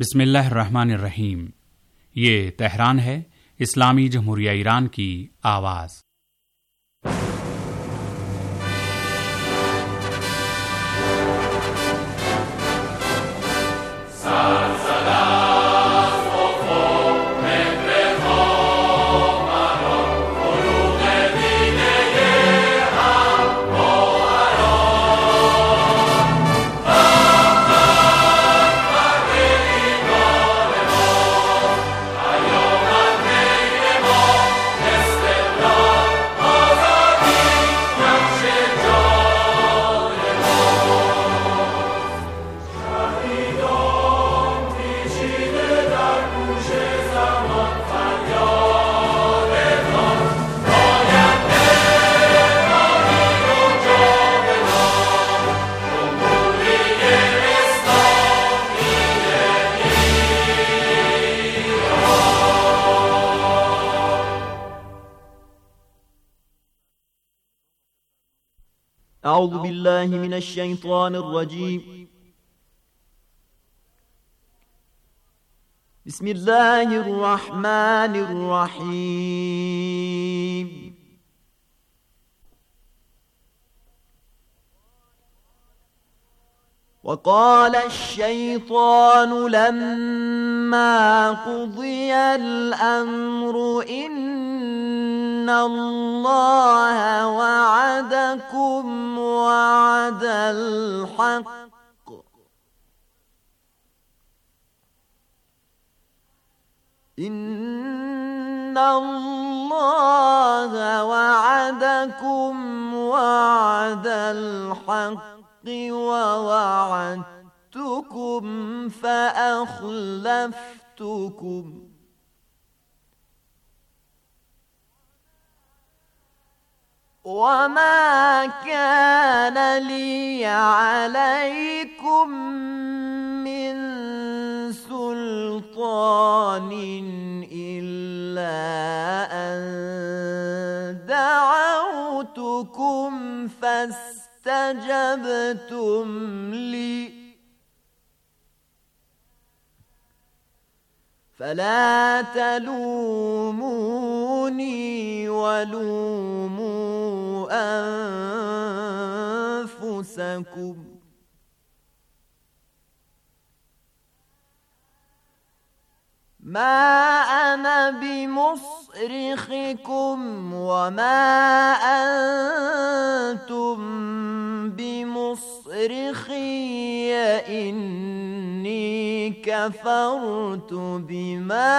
بسم اللہ الرحمن الرحیم۔ یہ تہران ہے، اسلامی جمہوریہ ایران کی آواز۔ اعوذ باللہ من الشیطان الرجیم، بسم اللہ الرحمن الرحیم۔ وقال الشیطان لما قضی الامر ان اللہ وعدکم وعد الحق ان اللہ وعدکم وعد الحق ووعدتکم فأخلفتکم وما كان لي عليكم من سلطان إلا أن دعوتكم فاستجبتم لي فلا تلوموني ولوموا أنفسكم ما أنا بمصرخكم وما أنتم بمصرخي إني كفرت بما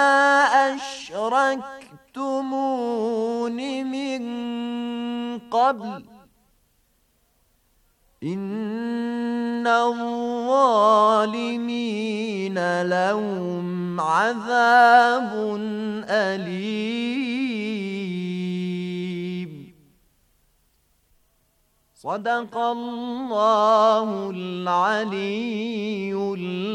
أشركتمون من قبل إن الظالمين لهم عذاب أليم۔ صدق اللہ العلی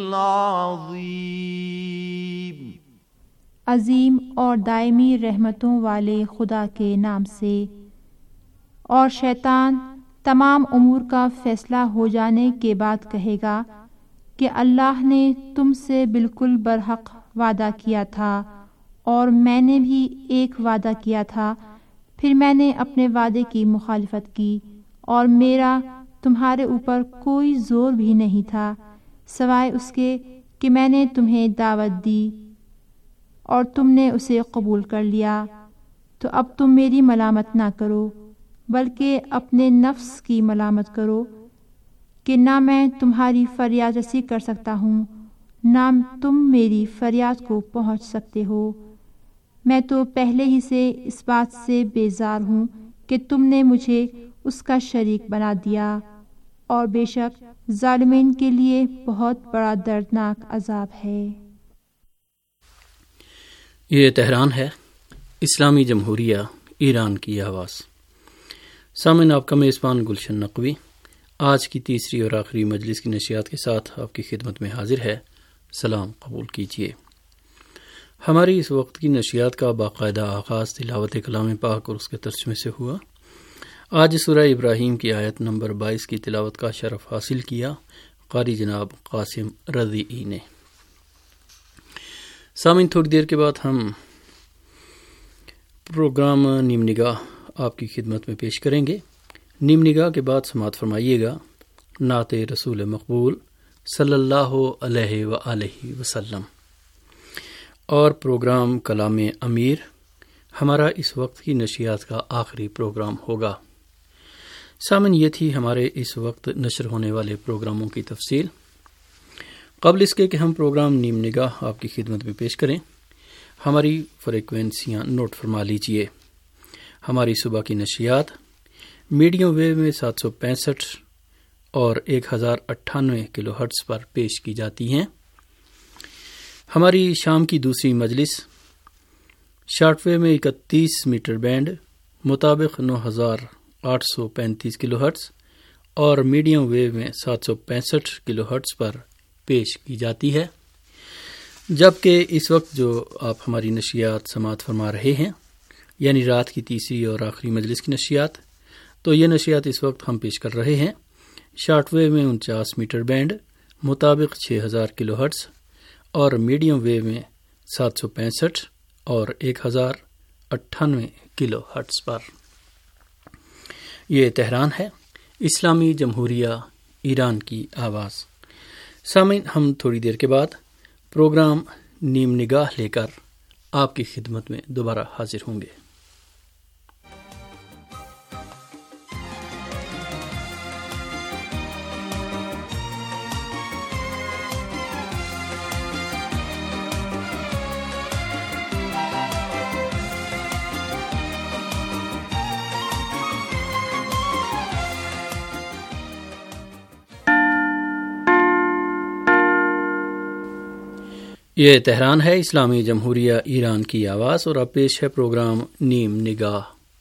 العظیم۔ عظیم اور دائمی رحمتوں والے خدا کے نام سے۔ اور شیطان تمام امور کا فیصلہ ہو جانے کے بعد کہے گا کہ اللہ نے تم سے بالکل برحق وعدہ کیا تھا اور میں نے بھی ایک وعدہ کیا تھا، پھر میں نے اپنے وعدے کی مخالفت کی اور میرا تمہارے اوپر کوئی زور بھی نہیں تھا سوائے اس کے کہ میں نے تمہیں دعوت دی اور تم نے اسے قبول کر لیا۔ تو اب تم میری ملامت نہ کرو بلکہ اپنے نفس کی ملامت کرو کہ نہ میں تمہاری فریاد رسی کر سکتا ہوں نہ تم میری فریاد کو پہنچ سکتے ہو۔ میں تو پہلے ہی سے اس بات سے بیزار ہوں کہ تم نے مجھے اس کا شریک بنا دیا، اور بے شک ظالمین کے لیے بہت بڑا دردناک عذاب ہے۔ یہ تہران ہے، اسلامی جمہوریہ ایران کی آواز۔ سامعین، آپ کا میزبان گلشن نقوی آج کی تیسری اور آخری مجلس کی نشریات کے ساتھ آپ کی خدمت میں حاضر ہے۔ سلام قبول کیجیے۔ ہماری اس وقت کی نشریات کا باقاعدہ آغاز تلاوت کلام پاک اور اس کے ترجمے سے ہوا۔ آج سورہ ابراہیم کی آیت نمبر 22 کی تلاوت کا شرف حاصل کیا قاری جناب قاسم رضی نے۔ سامعین، تھوڑی دیر کے بعد ہم پروگرام نیم نگاہ آپ کی خدمت میں پیش کریں گے۔ نیم نگاہ کے بعد سماعت فرمائیے گا نعت رسول مقبول صلی اللہ علیہ وآلہ وسلم، اور پروگرام کلام امیر ہمارا اس وقت کی نشریات کا آخری پروگرام ہوگا۔ سامن، یہ تھی ہمارے اس وقت نشر ہونے والے پروگراموں کی تفصیل۔ قبل اس کے کہ ہم پروگرام نیم نگاہ آپ کی خدمت میں پیش کریں، ہماری فریکوینسیاں نوٹ فرما لیجئے۔ ہماری صبح کی نشریات میڈیم ویو میں 765 اور 1098 کلو ہرٹز پر پیش کی جاتی ہیں۔ ہماری شام کی دوسری مجلس شارٹ ویو میں 31 میٹر بینڈ مطابق 9835 کلو ہرٹز اور میڈیم ویو میں 765 کلو ہرٹز پر پیش کی جاتی ہے، جبکہ اس وقت جو آپ ہماری نشریات سماعت فرما رہے ہیں، یعنی رات کی تیسری اور آخری مجلس کی نشریات، تو یہ نشریات اس وقت ہم پیش کر رہے ہیں شارٹ ویو میں 49 میٹر بینڈ مطابق 6000 کلو ہرٹز اور میڈیم ویو میں 765 اور 1098 کلو ہرٹز پر۔ یہ تہران ہے، اسلامی جمہوریہ ایران کی آواز۔ سامعین، ہم تھوڑی دیر کے بعد پروگرام نیم نگاہ لے کر آپ کی خدمت میں دوبارہ حاضر ہوں گے۔ یہ تہران ہے، اسلامی جمہوریہ ایران کی آواز، اور اب پیش ہے پروگرام نیم نگاہ۔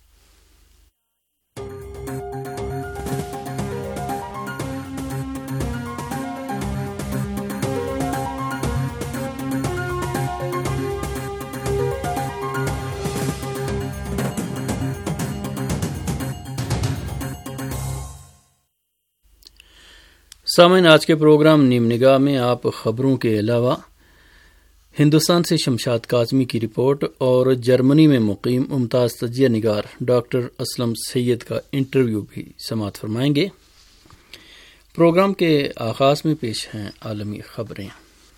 سامعین، آج کے پروگرام نیم نگاہ میں آپ خبروں کے علاوہ ہندوستان سے شمشاد کاظمی کی رپورٹ اور جرمنی میں مقیم ممتاز تجزیہ نگار ڈاکٹر اسلم سید کا انٹرویو بھی سماعت فرمائیں گے۔ پروگرام کے آغاز میں پیش ہیں عالمی خبریں۔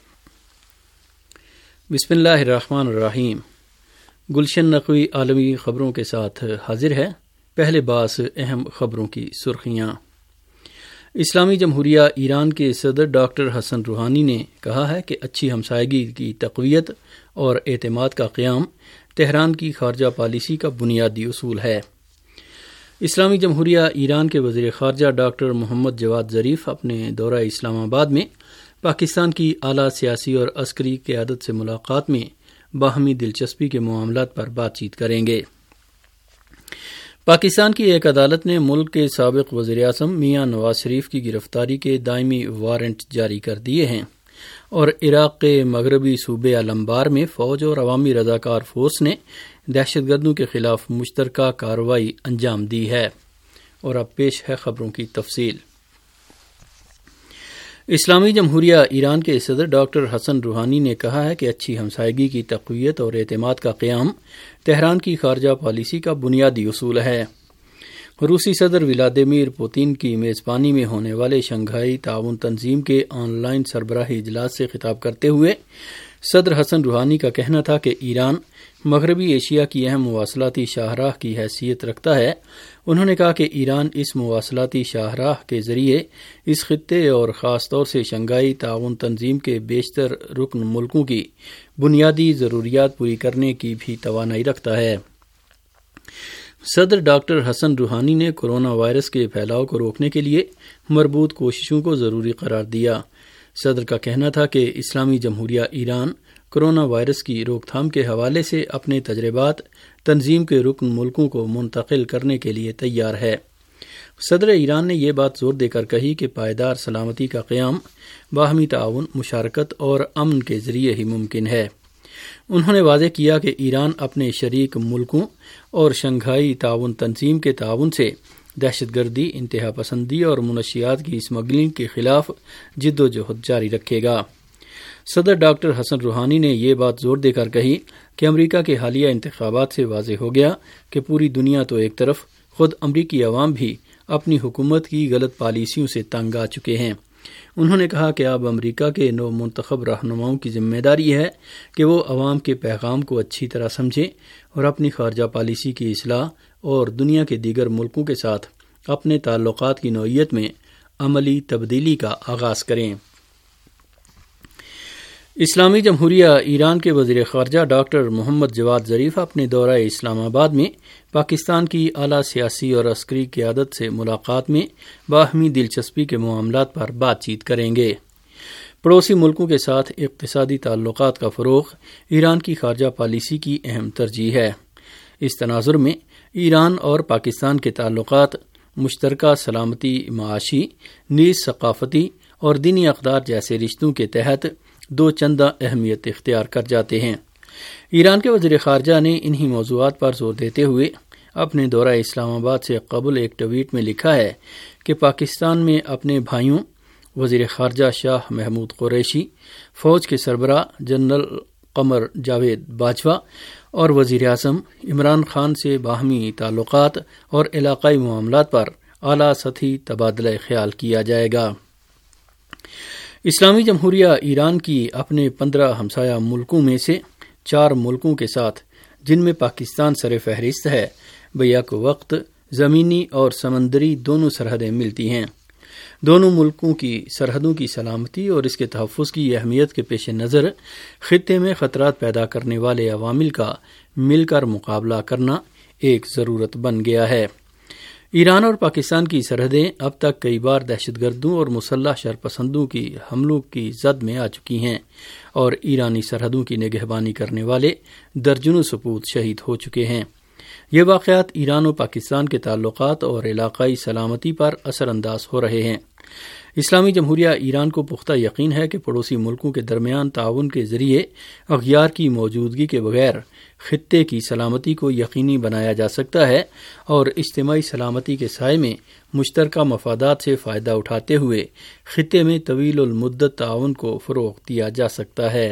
بسم اللہ الرحمن الرحیم۔ گلشن نقوی عالمی خبروں کے ساتھ حاضر ہے۔ پہلے باس اہم خبروں کی سرخیاں۔ اسلامی جمہوریہ ایران کے صدر ڈاکٹر حسن روحانی نے کہا ہے کہ اچھی ہمسائیگی کی تقویت اور اعتماد کا قیام تہران کی خارجہ پالیسی کا بنیادی اصول ہے۔ اسلامی جمہوریہ ایران کے وزیر خارجہ ڈاکٹر محمد جواد ظریف اپنے دورہ اسلام آباد میں پاکستان کی اعلیٰ سیاسی اور عسکری قیادت سے ملاقات میں باہمی دلچسپی کے معاملات پر بات چیت کریں گے۔ پاکستان کی ایک عدالت نے ملک کے سابق وزیر اعظم میاں نواز شریف کی گرفتاری کے دائمی وارنٹ جاری کر دیے ہیں، اور عراق کے مغربی صوبے الانبار میں فوج اور عوامی رضاکار فورس نے دہشت گردوں کے خلاف مشترکہ کارروائی انجام دی ہے۔ اور اب پیش ہے خبروں کی تفصیل۔ اسلامی جمہوریہ ایران کے صدر ڈاکٹر حسن روحانی نے کہا ہے کہ اچھی ہمسائیگی کی تقویت اور اعتماد کا قیام تہران کی خارجہ پالیسی کا بنیادی اصول ہے۔ روسی صدر ولادیمیر پوتین کی میزبانی میں ہونے والے شنگھائی تعاون تنظیم کے آن لائن سربراہی اجلاس سے خطاب کرتے ہوئے صدر حسن روحانی کا کہنا تھا کہ ایران مغربی ایشیا کی اہم مواصلاتی شاہراہ کی حیثیت رکھتا ہے۔ انہوں نے کہا کہ ایران اس مواصلاتی شاہراہ کے ذریعے اس خطے اور خاص طور سے شنگھائی تعاون تنظیم کے بیشتر رکن ملکوں کی بنیادی ضروریات پوری کرنے کی بھی توانائی رکھتا ہے۔ صدر ڈاکٹر حسن روحانی نے کورونا وائرس کے پھیلاؤ کو روکنے کے لیے مربوط کوششوں کو ضروری قرار دیا۔ صدر کا کہنا تھا کہ اسلامی جمہوریہ ایران کورونا وائرس کی روک تھام کے حوالے سے اپنے تجربات تنظیم کے رکن ملکوں کو منتقل کرنے کے لیے تیار ہے۔ صدر ایران نے یہ بات زور دے کر کہی کہ پائیدار سلامتی کا قیام باہمی تعاون، مشارکت اور امن کے ذریعے ہی ممکن ہے۔ انہوں نے واضح کیا کہ ایران اپنے شریک ملکوں اور شنگھائی تعاون تنظیم کے تعاون سے دہشت گردی، انتہا پسندی اور منشیات کی اسمگلنگ کے خلاف جد و جہد جاری رکھے گا۔ صدر ڈاکٹر حسن روحانی نے یہ بات زور دے کر کہی کہ امریکہ کے حالیہ انتخابات سے واضح ہو گیا کہ پوری دنیا تو ایک طرف، خود امریکی عوام بھی اپنی حکومت کی غلط پالیسیوں سے تنگ آ چکے ہیں۔ انہوں نے کہا کہ اب امریکہ کے نو منتخب رہنماؤں کی ذمہ داری ہے کہ وہ عوام کے پیغام کو اچھی طرح سمجھیں اور اپنی خارجہ پالیسی کی اصلاح اور دنیا کے دیگر ملکوں کے ساتھ اپنے تعلقات کی نوعیت میں عملی تبدیلی کا آغاز کریں۔ اسلامی جمہوریہ ایران کے وزیر خارجہ ڈاکٹر محمد جواد ظریف اپنے دورہ اسلام آباد میں پاکستان کی اعلیٰ سیاسی اور عسکری قیادت سے ملاقات میں باہمی دلچسپی کے معاملات پر بات چیت کریں گے۔ پڑوسی ملکوں کے ساتھ اقتصادی تعلقات کا فروغ ایران کی خارجہ پالیسی کی اہم ترجیح ہے۔ اس تناظر میں ایران اور پاکستان کے تعلقات مشترکہ سلامتی، معاشی، نیز ثقافتی اور دینی اقدار جیسے رشتوں کے تحت دو چندہ اہمیت اختیار کر جاتے ہیں۔ ایران کے وزیر خارجہ نے انہی موضوعات پر زور دیتے ہوئے اپنے دورہ اسلام آباد سے قبل ایک ٹویٹ میں لکھا ہے کہ پاکستان میں اپنے بھائیوں وزیر خارجہ شاہ محمود قریشی، فوج کے سربراہ جنرل قمر جاوید باجوہ اور وزیر اعظم عمران خان سے باہمی تعلقات اور علاقائی معاملات پر اعلیٰ سطحی تبادلہ خیال کیا جائے گا۔ اسلامی جمہوریہ ایران کی اپنے 15 ہمسایہ ملکوں میں سے 4 ملکوں کے ساتھ، جن میں پاکستان سر فہرست ہے، بیک وقت زمینی اور سمندری دونوں سرحدیں ملتی ہیں۔ دونوں ملکوں کی سرحدوں کی سلامتی اور اس کے تحفظ کی اہمیت کے پیش نظر خطے میں خطرات پیدا کرنے والے عوامل کا مل کر مقابلہ کرنا ایک ضرورت بن گیا ہے۔ ایران اور پاکستان کی سرحدیں اب تک کئی بار دہشت گردوں اور مسلح شرپسندوں کی حملوں کی زد میں آ چکی ہیں اور ایرانی سرحدوں کی نگہبانی کرنے والے درجنوں سپوت شہید ہو چکے ہیں۔ یہ واقعات ایران و پاکستان کے تعلقات اور علاقائی سلامتی پر اثر انداز ہو رہے ہیں۔ اسلامی جمہوریہ ایران کو پختہ یقین ہے کہ پڑوسی ملکوں کے درمیان تعاون کے ذریعے اغیار کی موجودگی کے بغیر خطے کی سلامتی کو یقینی بنایا جا سکتا ہے اور اجتماعی سلامتی کے سائے میں مشترکہ مفادات سے فائدہ اٹھاتے ہوئے خطے میں طویل المدت تعاون کو فروغ دیا جا سکتا ہے۔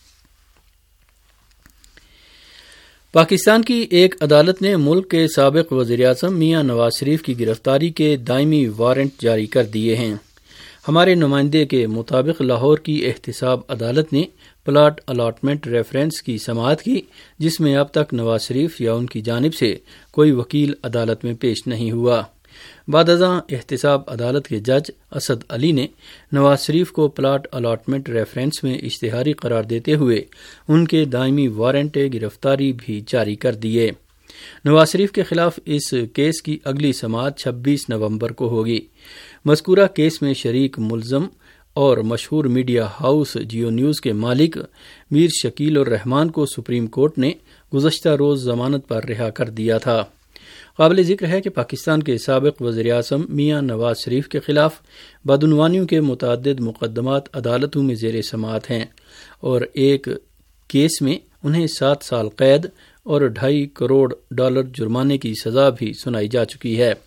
پاکستان کی ایک عدالت نے ملک کے سابق وزیر اعظم میاں نواز شریف کی گرفتاری کے دائمی وارنٹ جاری کر دیے ہیں۔ ہمارے نمائندے کے مطابق لاہور کی احتساب عدالت نے پلاٹ الاٹمنٹ ریفرنس کی سماعت کی، جس میں اب تک نواز شریف یا ان کی جانب سے کوئی وکیل عدالت میں پیش نہیں ہوا۔ بعد ازاں احتساب عدالت کے جج اسد علی نے نواز شریف کو پلاٹ الاٹمنٹ ریفرنس میں اشتہاری قرار دیتے ہوئے ان کے دائمی وارنٹ گرفتاری بھی جاری کر دیے۔ نواز شریف کے خلاف اس کیس کی اگلی سماعت 26 نومبر کو ہوگی۔ مذکورہ کیس میں شریک ملزم اور مشہور میڈیا ہاؤس جیو نیوز کے مالک میر شکیل الرحمان کو سپریم کورٹ نے گزشتہ روز ضمانت پر رہا کر دیا تھا۔ قابل ذکر ہے کہ پاکستان کے سابق وزیر اعظم میاں نواز شریف کے خلاف بدعنوانیوں کے متعدد مقدمات عدالتوں میں زیر سماعت ہیں اور ایک کیس میں انہیں 7 سال قید اور $2.5 کروڑ جرمانے کی سزا بھی سنائی جا چکی ہے۔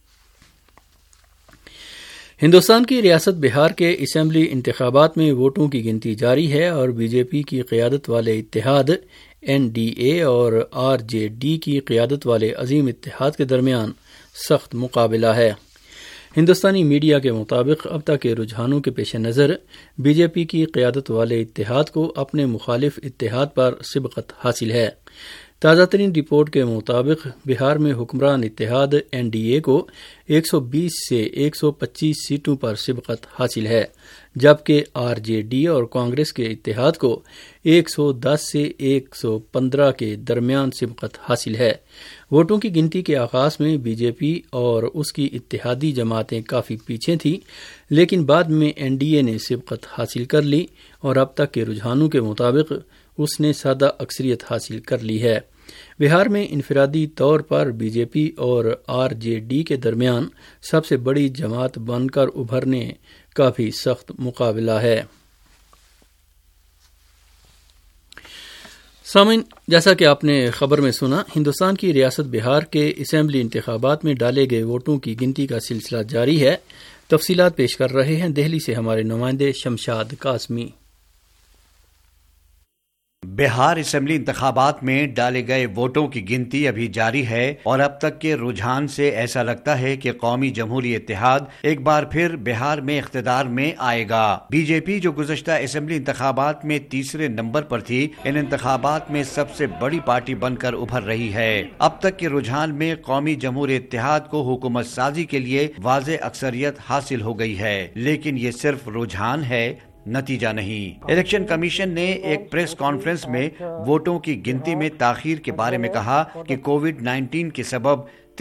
ہندوستان کی ریاست بہار کے اسمبلی انتخابات میں ووٹوں کی گنتی جاری ہے اور بی جے پی کی قیادت والے اتحاد NDA اور RJD کی قیادت والے عظیم اتحاد کے درمیان سخت مقابلہ ہے۔ ہندوستانی میڈیا کے مطابق اب تک کے رجحانوں کے پیش نظر بی جے پی کی قیادت والے اتحاد کو اپنے مخالف اتحاد پر سبقت حاصل ہے۔ تازہ ترین رپورٹ کے مطابق بہار میں حکمران اتحاد NDA کو 120 سے 125 سیٹوں پر سبقت حاصل ہے، جبکہ RJD اور کانگریس کے اتحاد کو 110 سے 115 کے درمیان سبقت حاصل ہے۔ ووٹوں کی گنتی کے آغاز میں بی جے پی اور اس کی اتحادی جماعتیں کافی پیچھے تھیں، لیکن بعد میں NDA نے سبقت حاصل کر لی اور اب تک کے رجحانوں کے مطابق اس نے سادہ اکثریت حاصل کر لی ہے۔ بہار میں انفرادی طور پر بی جے پی اور RJD کے درمیان سب سے بڑی جماعت بن کر ابھرنے کا بھی سخت مقابلہ ہے۔ سامعین، جیسا کہ آپ نے خبر میں سنا، ہندوستان کی ریاست بہار کے اسمبلی انتخابات میں ڈالے گئے ووٹوں کی گنتی کا سلسلہ جاری ہے۔ تفصیلات پیش کر رہے ہیں دہلی سے ہمارے نمائندے شمشاد قاسمی۔ بہار اسمبلی انتخابات میں ڈالے گئے ووٹوں کی گنتی ابھی جاری ہے اور اب تک کے رجحان سے ایسا لگتا ہے کہ قومی جمہوری اتحاد ایک بار پھر بہار میں اقتدار میں آئے گا۔ بی جے پی جو گزشتہ اسمبلی انتخابات میں تیسرے نمبر پر تھی، ان انتخابات میں سب سے بڑی پارٹی بن کر ابھر رہی ہے۔ اب تک کے رجحان میں قومی جمہوری اتحاد کو حکومت سازی کے لیے واضح اکثریت حاصل ہو گئی ہے، لیکن یہ صرف رجحان ہے، نتیجہ نہیں۔ الیکشن کمیشن نے ایک پریس کانفرنس میں ووٹوں کی گنتی میں تاخیر کے بارے میں کہا کہ کووڈ-19 کے سبب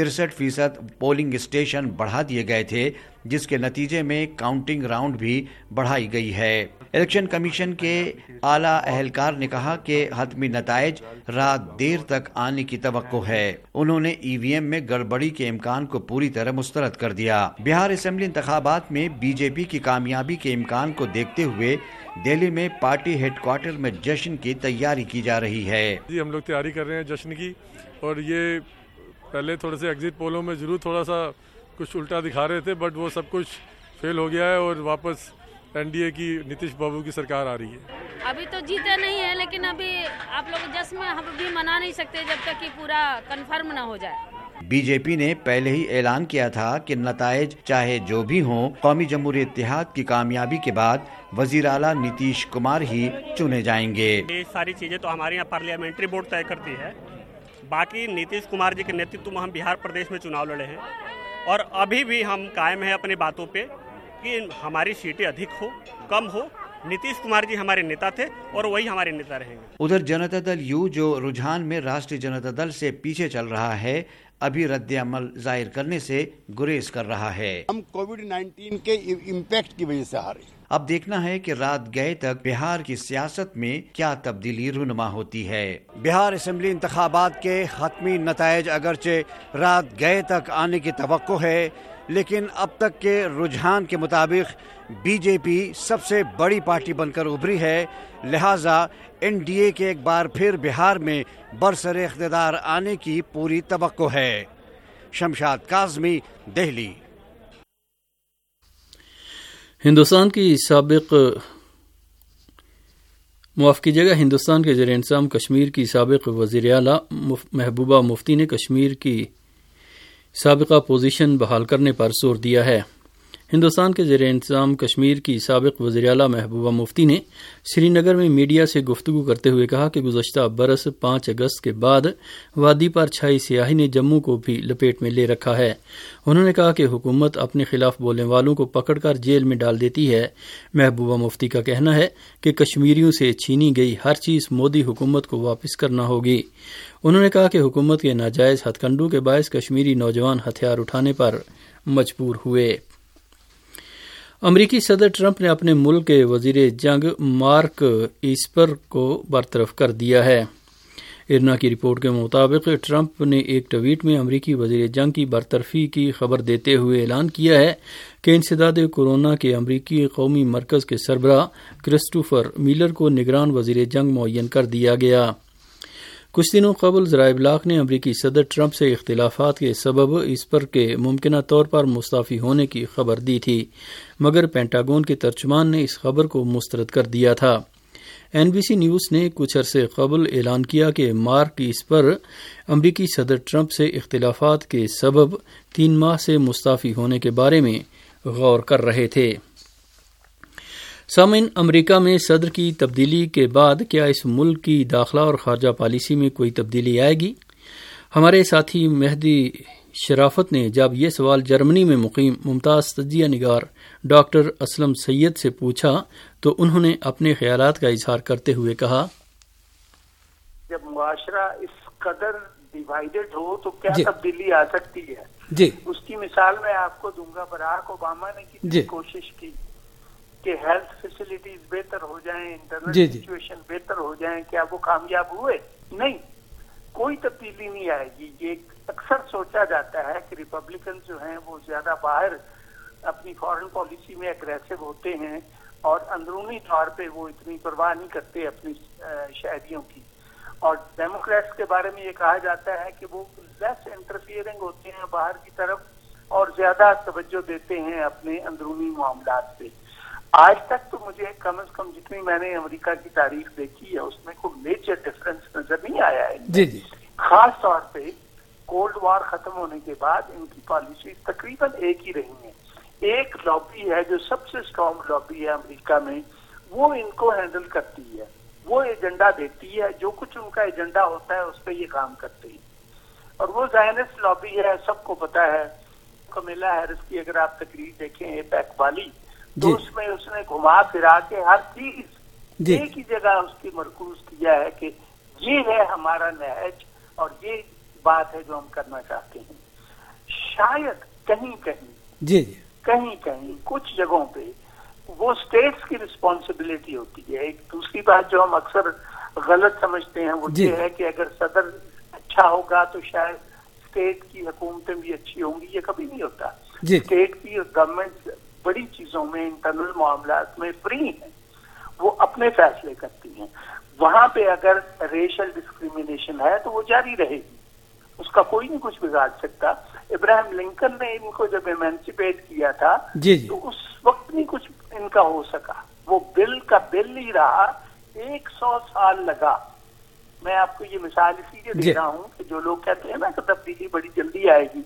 63% پولنگ اسٹیشن بڑھا دیے گئے تھے، جس کے نتیجے میں کاؤنٹنگ راؤنڈ بھی بڑھائی گئی ہے۔ الیکشن کمیشن کے اعلیٰ اہلکار نے کہا کہ حتمی نتائج رات دیر تک آنے کی توقع ہے۔ انہوں نے ای وی ایم میں گڑبڑی کے امکان کو پوری طرح مسترد کر دیا۔ بہار اسمبلی انتخابات میں بی جے پی کی کامیابی کے امکان کو دیکھتے ہوئے دہلی میں پارٹی ہیڈ کوارٹر میں جشن کی تیاری کی جا رہی ہے۔ جی ہم لوگ تیاری کر رہے ہیں جشن کی، اور یہ پہلے تھوڑے سے ایگزٹ پولوں میں ضرور تھوڑا سا کچھ الٹا دکھا رہے تھے، بٹ وہ سب کچھ فیل ہو گیا ہے اور واپس این ڈی اے کی نتیش بابو کی سرکار آ رہی ہے۔ ابھی تو جیتے نہیں ہے، لیکن ابھی آپ لوگ جشن میں ہم بھی منا نہیں سکتے جب تک کہ پورا کنفرم نہ ہو جائے۔ بی جے پی نے پہلے ہی اعلان کیا تھا کہ نتائج چاہے جو بھی ہوں، قومی جمہوری اتحاد کی کامیابی کے بعد وزیر اعلیٰ نتیش کمار ہی چنے جائیں گے۔ یہ ساری چیزیں تو ہمارے یہاں پارلیمنٹری بورڈ طے کرتی ہے، باقی نتیش کمار جی کے نیترتو میں ہم بہار پردیش میں چناؤ لڑے ہیں، اور ابھی بھی ہم قائم ہیں اپنی باتوں پہ کہ ہماری سیٹیں ادھک ہو کم ہو، نتیش کمار جی ہمارے نیتا تھے اور وہی ہمارے نیتا رہیں گے۔ ادھر جنتا دل یو جو رجحان میں راشٹریہ جنتا دل سے پیچھے چل رہا ہے، ابھی رد عمل ظاہر کرنے سے گریز کر رہا ہے۔ ہم کووڈ-19 کے امپیکٹ کی وجہ سے ہارے۔ اب دیکھنا ہے کہ رات گئے تک بہار کی سیاست میں کیا تبدیلی رونما ہوتی ہے۔ بہار اسمبلی انتخابات کے حتمی نتائج اگرچہ رات گئے تک آنے کی توقع ہے، لیکن اب تک کے رجحان کے مطابق بی جے پی سب سے بڑی پارٹی بن کر ابھری ہے، لہٰذا این ڈی اے کے ایک بار پھر بہار میں برسر اقتدار آنے کی پوری توقع ہے۔ شمشاد کاظمی، دہلی۔ ہندوستان کی سابق موافقی جگہ ہندوستان کے زیر انتظام کشمیر کی سابق وزیر اعلیٰ محبوبہ مفتی نے کشمیر کی سابقہ پوزیشن بحال کرنے پر زور دیا ہے۔ ہندوستان کے زیر انتظام کشمیر کی سابق وزیر اعلیٰ محبوبہ مفتی نے سری نگر میں میڈیا سے گفتگو کرتے ہوئے کہا کہ گزشتہ برس 5 اگست کے بعد وادی پر چھائی سیاہی نے جموں کو بھی لپیٹ میں لے رکھا ہے۔ انہوں نے کہا کہ حکومت اپنے خلاف بولنے والوں کو پکڑ کر جیل میں ڈال دیتی ہے۔ محبوبہ مفتی کا کہنا ہے کہ کشمیریوں سے چھینی گئی ہر چیز مودی حکومت کو واپس کرنا ہوگی۔ انہوں نے کہا کہ حکومت کے ناجائز ہتھ کنڈوں کے باعث کشمیری نوجوان ہتھیار اٹھانے پر مجبور ہوئے۔ امریکی صدر ٹرمپ نے اپنے ملک کے وزیر جنگ مارک ایسپر کو برطرف کر دیا ہے۔ ارنا کی رپورٹ کے مطابق ٹرمپ نے ایک ٹویٹ میں امریکی وزیر جنگ کی برطرفی کی خبر دیتے ہوئے اعلان کیا ہے کہ انسداد کورونا کے امریکی قومی مرکز کے سربراہ کرسٹوفر میلر کو نگران وزیر جنگ معین کر دیا گیا۔ کچھ دنوں قبل ذرائع ابلاغ نے امریکی صدر ٹرمپ سے اختلافات کے سبب ایسپر کے ممکنہ طور پر مستعفی ہونے کی خبر دی تھی، مگر پینٹاگون کے ترجمان نے اس خبر کو مسترد کر دیا تھا۔ این بی سی نیوز نے کچھ عرصے قبل اعلان کیا کہ مارک ایسپر امریکی صدر ٹرمپ سے اختلافات کے سبب 3 ماہ سے مستعفی ہونے کے بارے میں غور کر رہے تھے۔ سامعین، امریکہ میں صدر کی تبدیلی کے بعد کیا اس ملک کی داخلہ اور خارجہ پالیسی میں کوئی تبدیلی آئے گی؟ ہمارے ساتھی مہدی شرافت نے جب یہ سوال جرمنی میں مقیم ممتاز تجزیہ نگار ڈاکٹر اسلم سید سے پوچھا تو انہوں نے اپنے خیالات کا اظہار کرتے ہوئے کہا، جب معاشرہ اس قدر ڈیوائیڈڈ ہو تو کیا تبدیلی آ سکتی ہے؟ جی، اس کی مثال میں آپ کو دوں گا۔ براک اوباما نے کتنی کوشش کی کہ ہیلتھ فیسلٹیز بہتر ہو جائیں، انٹرنل سچویشن بہتر ہو جائیں، کیا وہ کامیاب ہوئے؟ نہیں، کوئی تبدیلی نہیں آئے گی۔ یہ اکثر سوچا جاتا ہے کہ ریپبلکن جو ہیں وہ زیادہ باہر اپنی فارن پالیسی میں اگریسو ہوتے ہیں اور اندرونی طور پہ وہ اتنی پرواہ نہیں کرتے اپنی شہریوں کی، اور ڈیموکریٹس کے بارے میں یہ کہا جاتا ہے کہ وہ لیس انٹرفیئرنگ ہوتے ہیں باہر کی طرف اور زیادہ توجہ دیتے ہیں اپنے اندرونی معاملات پہ۔ آج تک تو مجھے کم از کم جتنی میں نے امریکہ کی تاریخ دیکھی ہے اس میں کوئی میجر ڈفرنس نظر نہیں آیا ہے. جی جی. خاص طور پہ کولڈ وار ختم ہونے کے بعد ان کی پالیسیز تقریباً ایک ہی رہی ہیں. ایک لابی ہے جو سب سے اسٹرانگ لابی ہے امریکہ میں, وہ ان کو ہینڈل کرتی ہے, وہ ایجنڈا دیتی ہے, جو کچھ ان کا ایجنڈا ہوتا ہے اس پہ یہ کام کرتے ہیں. اور وہ زائنسٹ لابی ہے, سب کو پتا ہے. کمیلا ہیرس کی اگر آپ تقریر دیکھیں اے پیک والی, تو اس میں اس نے گھما پھرا کے ہر چیز ایک ہی جگہ اس کی مرکوز کیا ہے کہ یہ ہے ہمارا نہج اور یہ بات ہے جو ہم کرنا چاہتے ہیں. شاید کہیں کہیں کچھ جگہوں پہ وہ اسٹیٹس کی رسپانسبلٹی ہوتی ہے. ایک دوسری بات جو ہم اکثر غلط سمجھتے ہیں وہ یہ ہے کہ اگر صدر اچھا ہوگا تو شاید اسٹیٹ کی حکومتیں بھی اچھی ہوں گی. یہ کبھی نہیں ہوتا. اسٹیٹ کی گورنمنٹ بڑی چیزوں میں, انٹرنل معاملات میں فری ہیں, وہ اپنے فیصلے کرتی ہیں. وہاں پہ اگر ریشل ڈسکریمنیشن ہے تو وہ جاری رہے گی, اس کا کوئی نہیں کچھ بگاڑ سکتا. ابراہیم لنکن نے ان کو جب ایمانسپیٹ کیا تھا تو اس وقت نہیں کچھ ان کا ہو سکا. وہ بل کا بل ہی رہا, 100 سال لگا. میں آپ کو یہ مثال اسی لیے دے رہا ہوں کہ جو لوگ کہتے ہیں نا کہ تبدیلی بڑی جلدی آئے گی.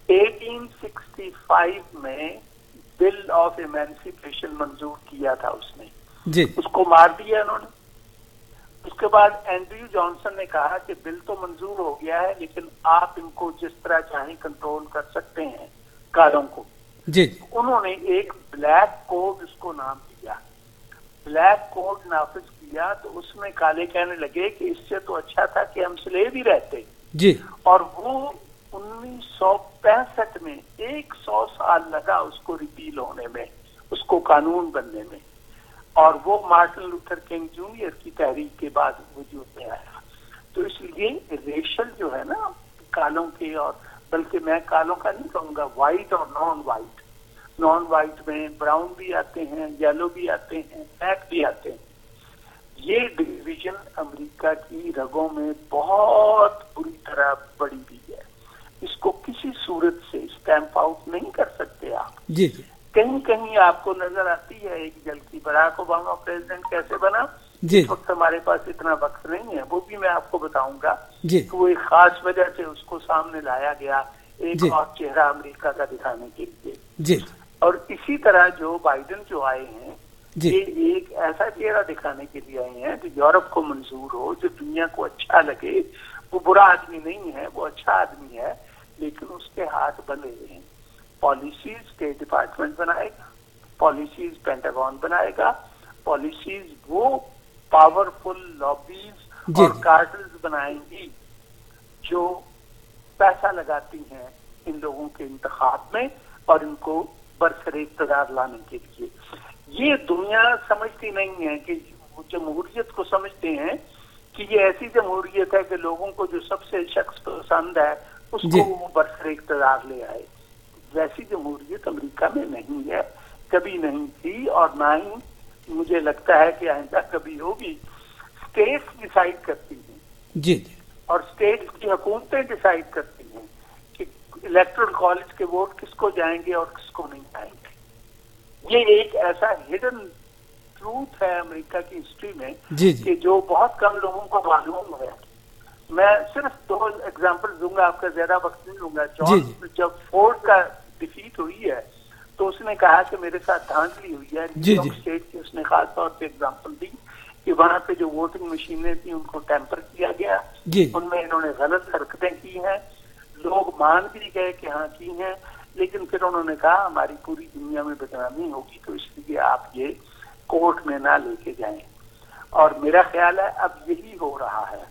1865 میں بل آف ایمانسپیشن منظور کیا تھا اس نے, اس کو مار دیا انہوں نے. اس کے بعد اینڈریو جانسن نے کہا کہ بل تو منظور ہو گیا ہے لیکن آپ ان کو جس طرح چاہیں کنٹرول کر سکتے ہیں کاروں کو. انہوں نے ایک بلیک کوڈ اس کو نام دیا, بلیک کوڈ نافذ کیا. تو اس میں کالے کہنے لگے کہ اس سے تو اچھا تھا کہ ہم سلیو ہی رہتے. اور وہ 1965 میں 100 سال لگا اس کو ریپیل ہونے میں, اس کو قانون بننے میں. اور وہ مارٹن لوتھر کنگ جونیئر کی تحریک کے بعد وجود میں آیا. تو اس لیے ریشل جو ہے نا کالوں کے, اور بلکہ میں کالوں کا نہیں کہوں گا, وائٹ اور نان وائٹ میں براؤن بھی آتے ہیں, یلو بھی آتے ہیں, بلیک بھی آتے ہیں. یہ ڈویژن امریکہ کی رگوں میں بہت بری طرح بڑی ہوئی ہے. اس کو کسی صورت سے اسٹیمپ آؤٹ نہیں کر سکتے آپ. کہیں کہیں آپ کو نظر آتی ہے ایک جھلکی. براک اوباما پریزیڈنٹ کیسے بنا, اس وقت ہمارے پاس اتنا وقت نہیں ہے, وہ بھی میں آپ کو بتاؤں گا کہ وہ ایک خاص وجہ سے اس کو سامنے لایا گیا, ایک اور چہرہ امریکہ کا دکھانے کے لیے. اور اسی طرح جو بائیڈن جو آئے ہیں, یہ ایک ایسا چہرہ دکھانے کے لیے آئے ہیں جو یورپ کو منظور ہو, جو دنیا کو اچھا لگے. وہ برا آدمی نہیں ہے, وہ اچھا آدمی ہے, لیکن اس کے ہاتھ بندھے ہوئے ہیں. پالیسیز اسٹیٹ ڈپارٹمنٹ بنائے گا, پالیسیز پینٹاگون بنائے گا, پالیسیز وہ پاورفل لابیز اور کارٹلز بنائیں گی جو پیسہ لگاتی ہیں ان لوگوں کے انتخاب میں اور ان کو برسر اقتدار لانے کے لیے. یہ دنیا سمجھتی نہیں ہے کہ جمہوریت کو سمجھتے ہیں کہ یہ ایسی جمہوریت ہے کہ لوگوں کو جو سب سے شخص پسند ہے اس کو وہ برسر اقتدار لے آئے. ویسی جمہوریت امریکہ میں نہیں ہے, کبھی نہیں تھی, اور نہ ہی مجھے لگتا ہے کہ آئندہ کبھی ہوگی. اسٹیٹس ڈیسائیڈ کرتی ہیں اور اسٹیٹس کی حکومتیں ڈیسائیڈ کرتی ہیں کہ الیکٹرل کالج کے ووٹ کس کو جائیں گے اور کس کو نہیں جائیں گے. یہ ایک ایسا ہڈن ٹروتھ ہے امریکہ کی ہسٹری میں کہ جو بہت کم لوگوں کو معلوم ہے. میں صرف 2 ایگزامپل دوں گا, آپ کا زیادہ وقت نہیں لوں گا. جب فورڈ کا ڈیفیٹ ہوئی ہے تو اس نے کہا کہ میرے ساتھ دھاندلی ہوئی ہے. نیو یارک اسٹیٹ کی اس نے خاص طور پہ ایگزامپل دی کہ وہاں پہ جو ووٹنگ مشینیں تھیں ان کو ٹیمپر کیا گیا, ان میں انہوں نے غلط حرکتیں کی ہیں. لوگ مان بھی گئے کہ ہاں کی ہیں, لیکن پھر انہوں نے کہا ہماری پوری دنیا میں بدنامی ہوگی, تو اس لیے آپ یہ کورٹ میں نہ لے کے جائیں. اور میرا خیال ہے اب یہی ہو رہا ہے.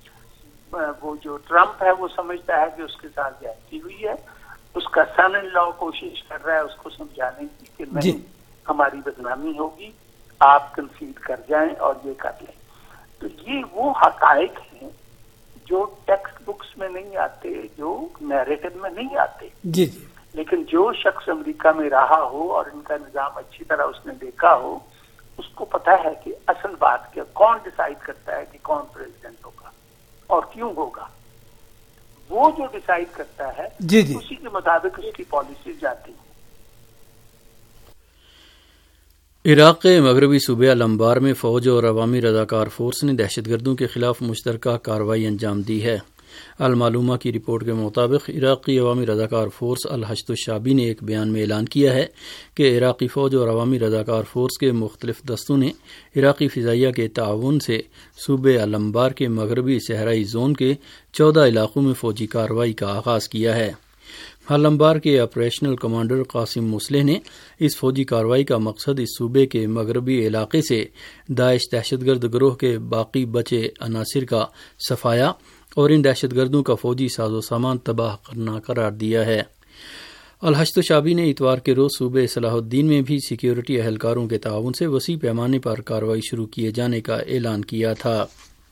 وہ جو ٹرمپ ہے وہ سمجھتا ہے کہ اس کے ساتھ زیادتی ہوئی ہے, اس کا سن ان لا کوشش کر رہا ہے اس کو سمجھانے کی کہ نہیں ہماری بدنامی ہوگی, آپ کنسیڈ کر جائیں اور یہ کر لیں. تو یہ وہ حقائق ہیں جو ٹیکسٹ بکس میں نہیں آتے, جو نیریٹو میں نہیں آتے. لیکن جو شخص امریکہ میں رہا ہو اور ان کا نظام اچھی طرح اس نے دیکھا ہو, اس کو پتا ہے کہ اصل بات کیا, کون ڈیسائیڈ کرتا ہے کہ کون پریزیڈنٹ ہوگا اور کیوں ہوگا. وہ جو ڈیسائیڈ کرتا ہے اسی کے مطابق اس کی پالیسی جاتی ہے. عراق کے مغربی صوبے الانبار میں فوج اور عوامی رضاکار فورس نے دہشت گردوں کے خلاف مشترکہ کارروائی انجام دی ہے۔ المعلومہ کی رپورٹ کے مطابق عراقی عوامی رضاکار فورس الحشد الشعبی نے ایک بیان میں اعلان کیا ہے کہ عراقی فوج اور عوامی رضاکار فورس کے مختلف دستوں نے عراقی فضائیہ کے تعاون سے صوبے الانبار کے مغربی صحرائی زون کے 14 علاقوں میں فوجی کارروائی کا آغاز کیا ہے۔ الانبار کے آپریشنل کمانڈر قاسم مسلح نے اس فوجی کارروائی کا مقصد اس صوبے کے مغربی علاقے سے داعش دہشت گرد گروہ کے باقی بچے عناصر کا صفایا اور ان دہشت گردوں کا فوجی ساز و سامان تباہ کرنا قرار دیا ہے۔ الحشد الشعبی نے اتوار کے روز صوبے صلاح الدین میں بھی سیکیورٹی اہلکاروں کے تعاون سے وسیع پیمانے پر کارروائی شروع کیے جانے کا اعلان کیا تھا۔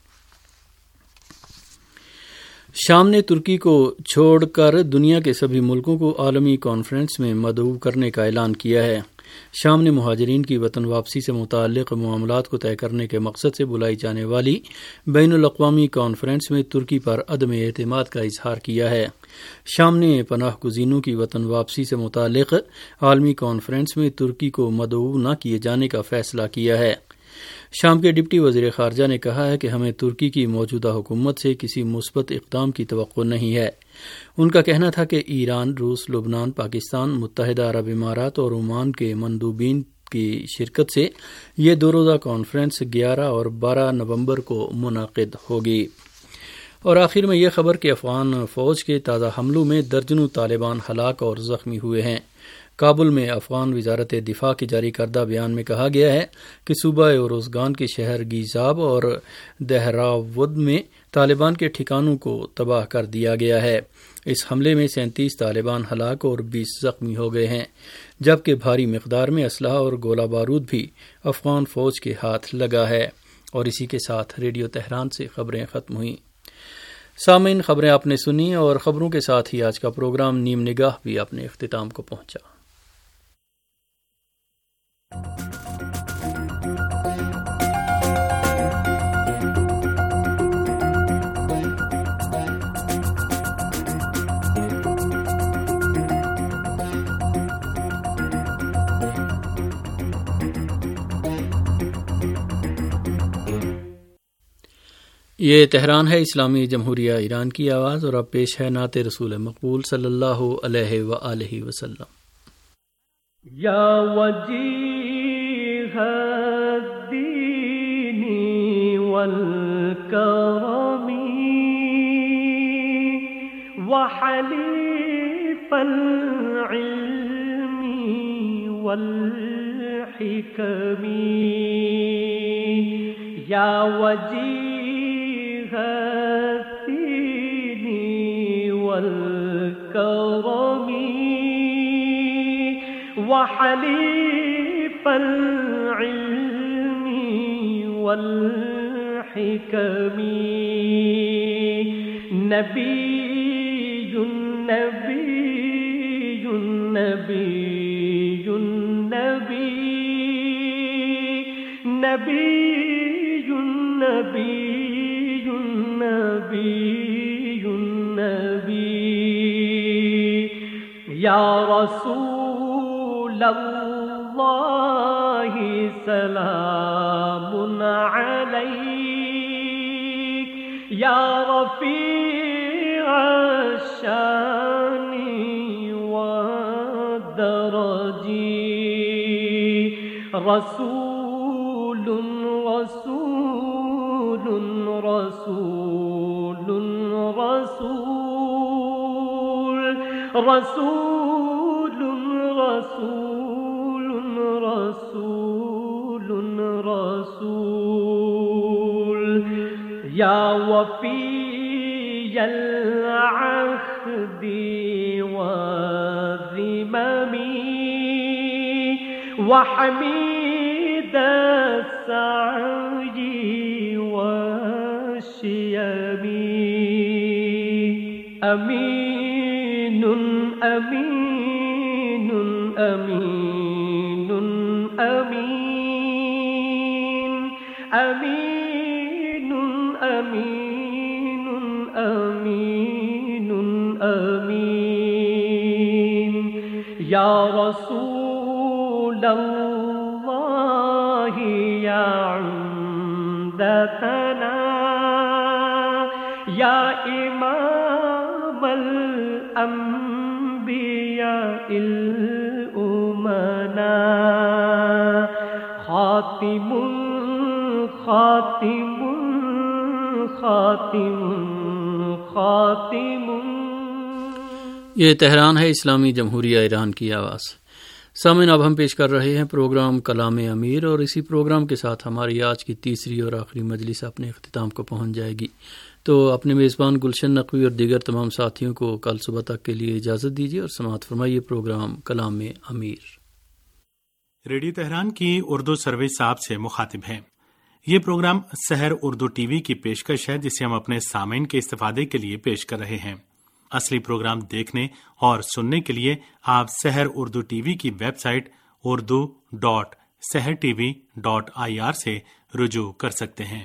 شام نے ترکی کو چھوڑ کر دنیا کے سبھی ملکوں کو عالمی کانفرنس میں مدعو کرنے کا اعلان کیا ہے۔ شام نے مہاجرین کی وطن واپسی سے متعلق معاملات کو طے کرنے کے مقصد سے بلائی جانے والی بین الاقوامی کانفرنس میں ترکی پر عدم اعتماد کا اظہار کیا ہے۔ شام نے پناہ گزینوں کی وطن واپسی سے متعلق عالمی کانفرنس میں ترکی کو مدعو نہ کیے جانے کا فیصلہ کیا ہے۔ شام کے ڈپٹی وزیر خارجہ نے کہا ہے کہ ہمیں ترکی کی موجودہ حکومت سے کسی مثبت اقدام کی توقع نہیں ہے۔ ان کا کہنا تھا کہ ایران، روس، لبنان، پاکستان، متحدہ عرب امارات اور عمان کے مندوبین کی شرکت سے یہ 2 روزہ کانفرنس 11 اور 12 نومبر کو منعقد ہوگی۔ اور آخر میں یہ خبر کہ افغان فوج کے تازہ حملوں میں درجنوں طالبان ہلاک اور زخمی ہوئے ہیں۔ کابل میں افغان وزارت دفاع کی جاری کردہ بیان میں کہا گیا ہے کہ صوبہ اوروزگان کے شہر گیزاب اور دہراود میں طالبان کے ٹھکانوں کو تباہ کر دیا گیا ہے۔ اس حملے میں 37 طالبان ہلاک اور 20 زخمی ہو گئے ہیں، جبکہ بھاری مقدار میں اسلحہ اور گولہ بارود بھی افغان فوج کے ہاتھ لگا ہے۔ اور اسی کے ساتھ ریڈیو تہران سے خبریں ختم ہوئیں۔ سامعین، خبریں آپ نے سنی اور خبروں کے ساتھ ہی آج کا پروگرام نیم نگاہ بھی اپنے اختتام کو پہنچا۔ یہ تہران ہے، اسلامی جمہوریہ ایران کی آواز، اور اب پیش ہے نعت رسول مقبول صلی اللہ علیہ وآلہ وسلم۔ یا وجیہ الدین والکرم وحلیف العلم والحکم، یا وجیہ الدین والکرم وحلیف العلم والحکم، نبی نبی نبی نبی نبی نبی نبی نبی، یا رسول اللہ سلام علیک، یا رفیع الشان والدرج، رسول رسول رسول رسول رسول رسول رسول رسول، یا وفی العهد والذمم وحمید السعی والشیم، امین امین امین امین امین امین امین امین، یا رسول اللہ یا عمدتنا یا امام الانبیاء الامنا خاتم خاتم خاتم خاتم. یہ تہران ہے، اسلامی جمہوریہ ایران کی آواز. سامعین، اب ہم پیش کر رہے ہیں پروگرام کلام امیر، اور اسی پروگرام کے ساتھ ہماری آج کی تیسری اور آخری مجلس اپنے اختتام کو پہنچ جائے گی. تو اپنے میزبان گلشن نقوی اور دیگر تمام ساتھیوں کو کل صبح تک کے لیے اجازت دیجیے اور سماعت فرمائیے پروگرام کلام امیر. ریڈیو تہران کی اردو سروس آپ سے مخاطب ہیں. یہ programme Sahar Urdu T V کی پیشکش ہے، جسے ہم اپنے سامعین کے استفادے کے لیے پیش کر رہے ہیں. اصلی پروگرام دیکھنے اور سننے کے لیے آپ سحر اردو ٹی وی کی ویب سائٹ urdu.sehrtv.ir سے رجوع کر سکتے ہیں.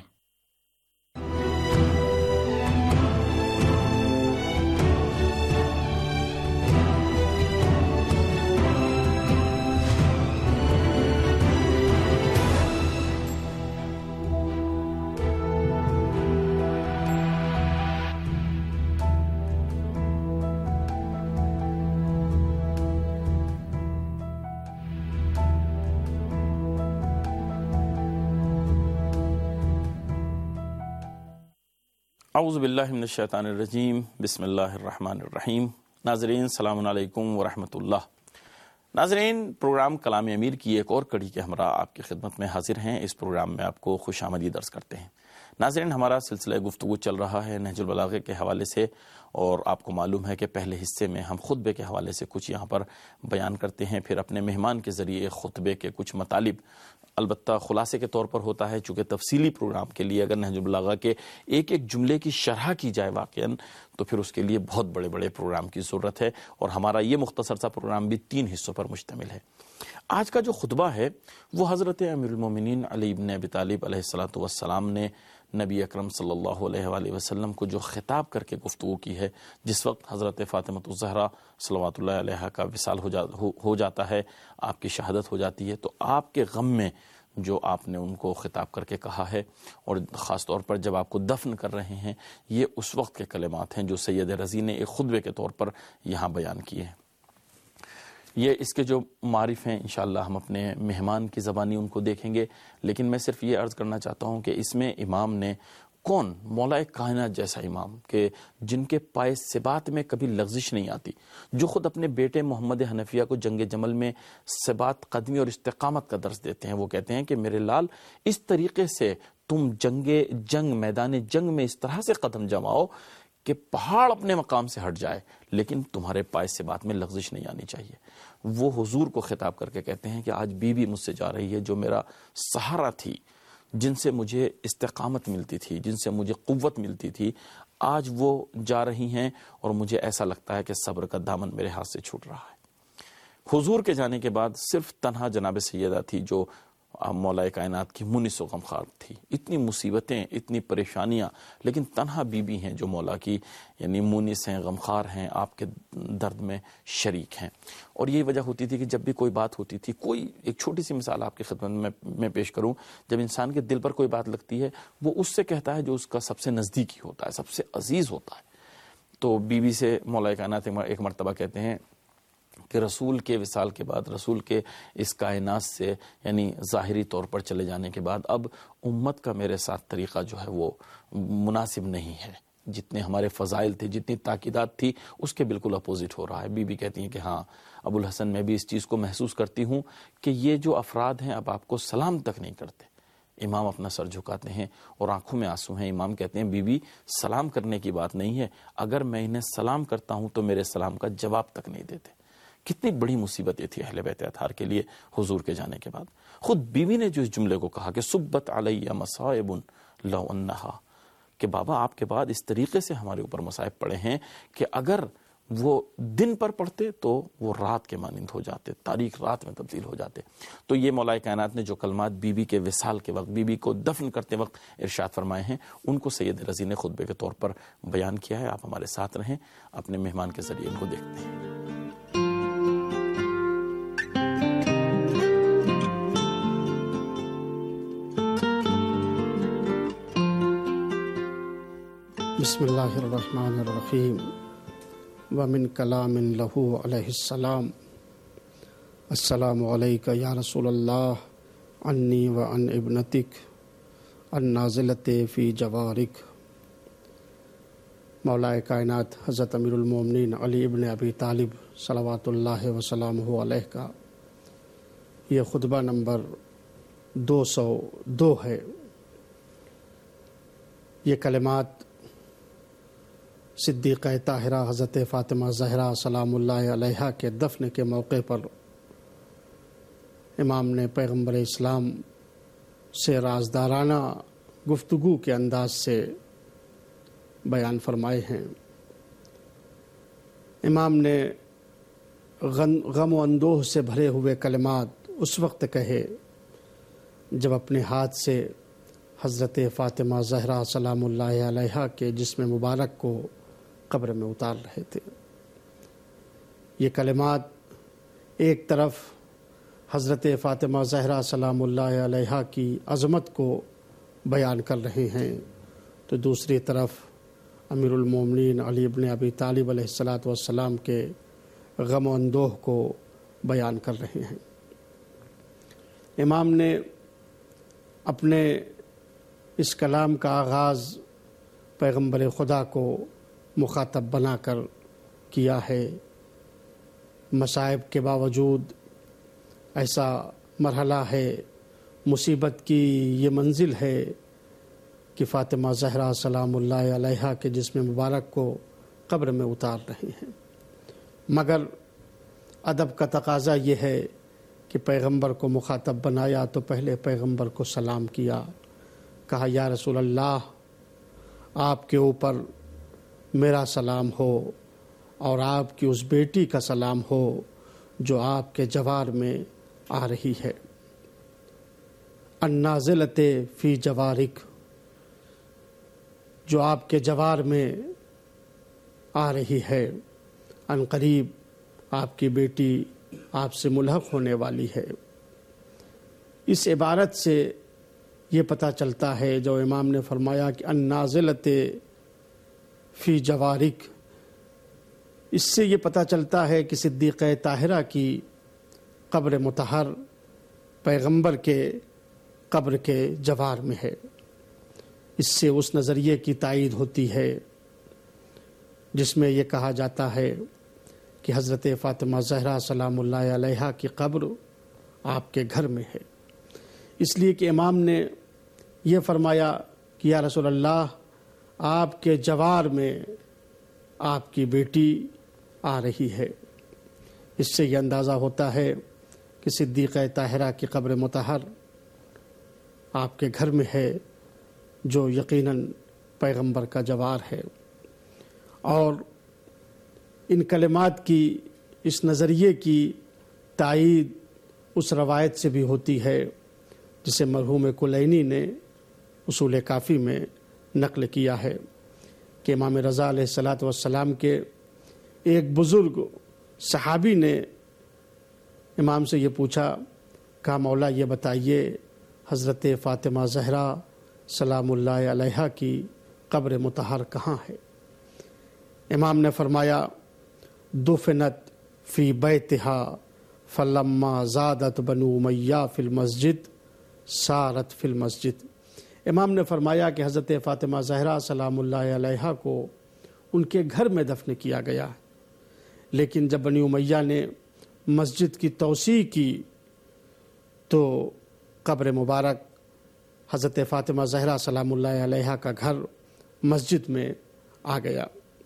اعوذ باللہ من الشیطان الرجیم، بسم اللہ الرحمن الرحیم. ناظرین السلام علیکم ورحمۃ اللہ. ناظرین، پروگرام کلام امیر کی ایک اور کڑی کے ہمراہ آپ کی خدمت میں حاضر ہیں. اس پروگرام میں آپ کو خوش آمدید عرض کرتے ہیں. ناظرین، ہمارا سلسلہ گفتگو چل رہا ہے نہج البلاغہ کے حوالے سے، اور آپ کو معلوم ہے کہ پہلے حصے میں ہم خطبے کے حوالے سے کچھ یہاں پر بیان کرتے ہیں، پھر اپنے مہمان کے ذریعے خطبے کے کچھ مطالب، البتہ خلاصے کے طور پر ہوتا ہے. چونکہ تفصیلی پروگرام کے لیے اگر نہج البلاغہ کے ایک ایک جملے کی شرح کی جائے واقعاً تو پھر اس کے لیے بہت بڑے بڑے پروگرام کی ضرورت ہے، اور ہمارا یہ مختصر سا پروگرام بھی 3 حصوں پر مشتمل ہے. آج کا جو خطبہ ہے وہ حضرت امیر المومنین علی بن ابی طالب علیہ الصلوۃ والسلام نے نبی اکرم صلی اللہ علیہ وآلہ وسلم کو جو خطاب کر کے گفتگو کی ہے، جس وقت حضرت فاطمہ الزہرا صلوات اللہ علیہا کا وصال ہو جاتا ہے، آپ کی شہادت ہو جاتی ہے، تو آپ کے غم میں جو آپ نے ان کو خطاب کر کے کہا ہے، اور خاص طور پر جب آپ کو دفن کر رہے ہیں، یہ اس وقت کے کلمات ہیں جو سید رضی نے ایک خطبے کے طور پر یہاں بیان کیے ہیں. یہ اس کے جو معارف ہیں انشاءاللہ ہم اپنے مہمان کی زبانی ان کو دیکھیں گے، لیکن میں صرف یہ عرض کرنا چاہتا ہوں کہ اس میں امام نے کون، مولا کائنات جیسا امام کہ جن کے پائے ثبات میں کبھی لغزش نہیں آتی، جو خود اپنے بیٹے محمد حنفیہ کو جنگ جمل میں ثبات قدمی اور استقامت کا درس دیتے ہیں. وہ کہتے ہیں کہ میرے لال، اس طریقے سے تم میدان جنگ میں اس طرح سے قدم جماؤ کہ پہاڑ اپنے مقام سے ہٹ جائے، لیکن تمہارے پائے ثبات میں لغزش نہیں آنی چاہیے. وہ حضور کو خطاب کر کے کہتے ہیں کہ آج بیوی مجھ سے جا رہی ہے جو میرا سہارا تھی، جن سے مجھے استقامت ملتی تھی، جن سے مجھے قوت ملتی تھی، آج وہ جا رہی ہیں اور مجھے ایسا لگتا ہے کہ صبر کا دامن میرے ہاتھ سے چھوٹ رہا ہے. حضور کے جانے کے بعد صرف تنہا جناب سیدہ تھی جو مولا کائنات کی مونس و غمخوار تھی. اتنی مصیبتیں، اتنی پریشانیاں، لیکن تنہا بیوی ہیں جو مولا کی یعنی مونس ہیں، غمخوار ہیں، آپ کے درد میں شریک ہیں. اور یہی وجہ ہوتی تھی کہ جب بھی کوئی بات ہوتی تھی، کوئی ایک چھوٹی سی مثال آپ کی خدمت میں پیش کروں، جب انسان کے دل پر کوئی بات لگتی ہے وہ اس سے کہتا ہے جو اس کا سب سے نزدیکی ہوتا ہے، سب سے عزیز ہوتا ہے. تو بیوی سے مولا کائنات ایک مرتبہ کہتے ہیں کہ رسول کے وصال کے بعد، رسول کے اس کائنات سے یعنی ظاہری طور پر چلے جانے کے بعد اب امت کا میرے ساتھ طریقہ جو ہے وہ مناسب نہیں ہے. جتنے ہمارے فضائل تھے، جتنی تاکیدات تھی، اس کے بالکل اپوزٹ ہو رہا ہے. بی کہتی ہیں کہ ہاں ابو الحسن، میں بھی اس چیز کو محسوس کرتی ہوں کہ یہ جو افراد ہیں اب آپ کو سلام تک نہیں کرتے. امام اپنا سر جھکاتے ہیں اور آنکھوں میں آنسو ہیں. امام کہتے ہیں بی سلام کرنے کی بات نہیں ہے، اگر میں انہیں سلام کرتا ہوں تو میرے سلام کا جواب تک نہیں دیتے. کتنی بڑی مصیبت یہ تھی اہل بیت اطہار کے لیے حضور کے جانے کے بعد. خود بیوی نے جو اس جملے کو کہا کہ سبت علیہ مصائب لو انہا، کہ بابا آپ کے بعد اس طریقے سے ہمارے اوپر مصائب پڑے ہیں کہ اگر وہ دن پر پڑھتے تو وہ رات کے مانند ہو جاتے، تاریخ رات میں تبدیل ہو جاتے. تو یہ مولا کائنات نے جو کلمات بیوی کے وصال کے وقت، بیوی کو دفن کرتے وقت ارشاد فرمائے ہیں، ان کو سید رضی نے خطبے کے طور پر بیان کیا ہے. آپ ہمارے ساتھ رہیں، اپنے مہمان کے ذریعے ان کو دیکھتے ہیں. بسم اللہ الرحمن الرحیم ومن کلام لہو علیہ السلام السلام علیکہ یا رسول اللہ عنی وعن ابنتک النازلۃ فی جوارک۔ مولا کائنات حضرت امیر المومنین علی ابن ابی طالب صلوات اللہ وسلامہ علیہ کا یہ خطبہ نمبر 202 ہے۔ یہ کلمات صدیقہ طاہرہ حضرت فاطمہ زہرا سلام اللہ علیہا کے دفن کے موقع پر امام نے پیغمبر اسلام سے رازدارانہ گفتگو کے انداز سے بیان فرمائے ہیں۔ امام نے غم و اندوہ سے بھرے ہوئے کلمات اس وقت کہے جب اپنے ہاتھ سے حضرت فاطمہ زہرا سلام اللہ علیہا کے جسم مبارک کو قبر میں اتار رہے تھے۔ یہ کلمات ایک طرف حضرت فاطمہ زہرا سلام اللہ علیہا کی عظمت کو بیان کر رہے ہیں تو دوسری طرف امیر المومنین علی ابن ابی طالب علیہ السلام کے غم و اندوہ کو بیان کر رہے ہیں۔ امام نے اپنے اس کلام کا آغاز پیغمبر خدا کو مخاطب بنا کر کیا ہے۔ مصائب کے باوجود ایسا مرحلہ ہے، مصیبت کی یہ منزل ہے کہ فاطمہ زہرا سلام اللہ علیہا کے جسم مبارک کو قبر میں اتار رہے ہیں، مگر ادب کا تقاضا یہ ہے کہ پیغمبر کو مخاطب بنایا تو پہلے پیغمبر کو سلام کیا، کہا یا رسول اللہ آپ کے اوپر میرا سلام ہو اور آپ کی اس بیٹی کا سلام ہو جو آپ کے جوار میں آ رہی ہے۔ النازلۃ فی جوارک، جو آپ کے جوار میں آ رہی ہے، ان قریب آپ کی بیٹی آپ سے ملحق ہونے والی ہے۔ اس عبارت سے یہ پتہ چلتا ہے جو امام نے فرمایا کہ النازلۃ فی جوارک، اس سے یہ پتہ چلتا ہے کہ صدیقہ طاہرہ کی قبر مطہر پیغمبر کے قبر کے جوار میں ہے۔ اس سے اس نظریے کی تائید ہوتی ہے جس میں یہ کہا جاتا ہے کہ حضرت فاطمہ زہرا سلام اللہ علیہا کی قبر آپ کے گھر میں ہے، اس لیے کہ امام نے یہ فرمایا کہ یا رسول اللہ آپ کے جوار میں آپ کی بیٹی آ رہی ہے۔ اس سے یہ اندازہ ہوتا ہے کہ صدیقہ طاہرہ کی قبر مطہر آپ کے گھر میں ہے، جو یقیناً پیغمبر کا جوار ہے۔ اور ان کلمات کی اس نظریے کی تائید اس روایت سے بھی ہوتی ہے جسے مرحوم کلینی نے اصول کافی میں نقل کیا ہے کہ امام رضا علیہ السلام کے ایک بزرگ صحابی نے امام سے یہ پوچھا، کہا مولا یہ بتائیے حضرت فاطمہ زہرا سلام اللہ علیہا کی قبر مطہر کہاں ہے؟ امام نے فرمایا دفنت فی بیتہا فلما زادت بنو امیہ فی المسجد سارت فی المسجد۔ امام نے فرمایا کہ حضرت فاطمہ زہرا سلام اللہ علیہا کو ان کے گھر میں دفن کیا گیا، لیکن جب بنی امیہ نے مسجد کی توسیع کی تو قبر مبارک حضرت فاطمہ زہرا سلام اللہ علیہا کا گھر مسجد میں آ گیا۔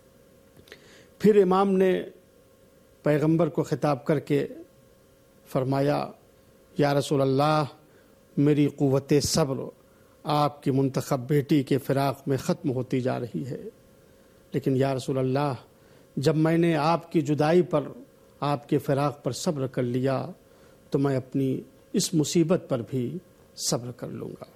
پھر امام نے پیغمبر کو خطاب کر کے فرمایا یا رسول اللہ میری قوت صبر آپ کی منتخب بیٹی کے فراق میں ختم ہوتی جا رہی ہے، لیکن یا رسول اللہ جب میں نے آپ کی جدائی پر آپ کے فراق پر صبر کر لیا تو میں اپنی اس مصیبت پر بھی صبر کر لوں گا۔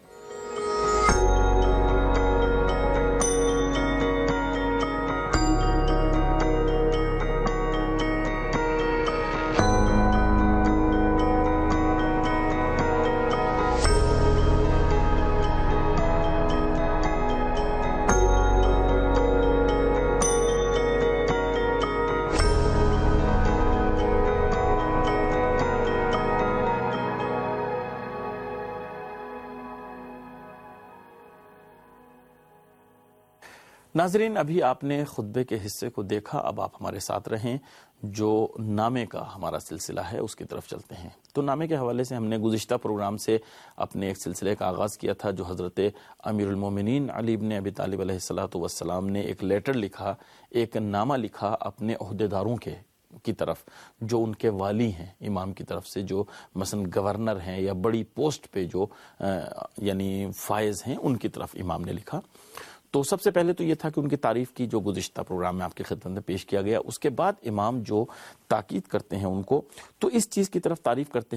ناظرین، ابھی آپ نے خطبے کے حصے کو دیکھا، اب آپ ہمارے ساتھ رہیں، جو نامے کا ہمارا سلسلہ ہے اس کی طرف چلتے ہیں۔ تو نامے کے حوالے سے ہم نے گزشتہ پروگرام سے اپنے ایک سلسلے کا آغاز کیا تھا، جو حضرت امیر المومنین علی بن ابی طالب علیہ الصلوۃ والسلام نے ایک لیٹر لکھا، ایک نامہ لکھا اپنے عہدیداروں کی طرف، جو ان کے والی ہیں امام کی طرف سے، جو مثلا گورنر ہیں یا بڑی پوسٹ پہ جو یعنی فائز ہیں، ان کی طرف امام نے لکھا۔ تو سب سے پہلے تو یہ تھا کہ ان کی تعریف کی، جو گزشتہ پروگرام میں آپ کی خدمت میں پیش کیا گیا۔ اس کے بعد امام جو تاکید کرتے ہیں ان کو، تو اس چیز کی طرف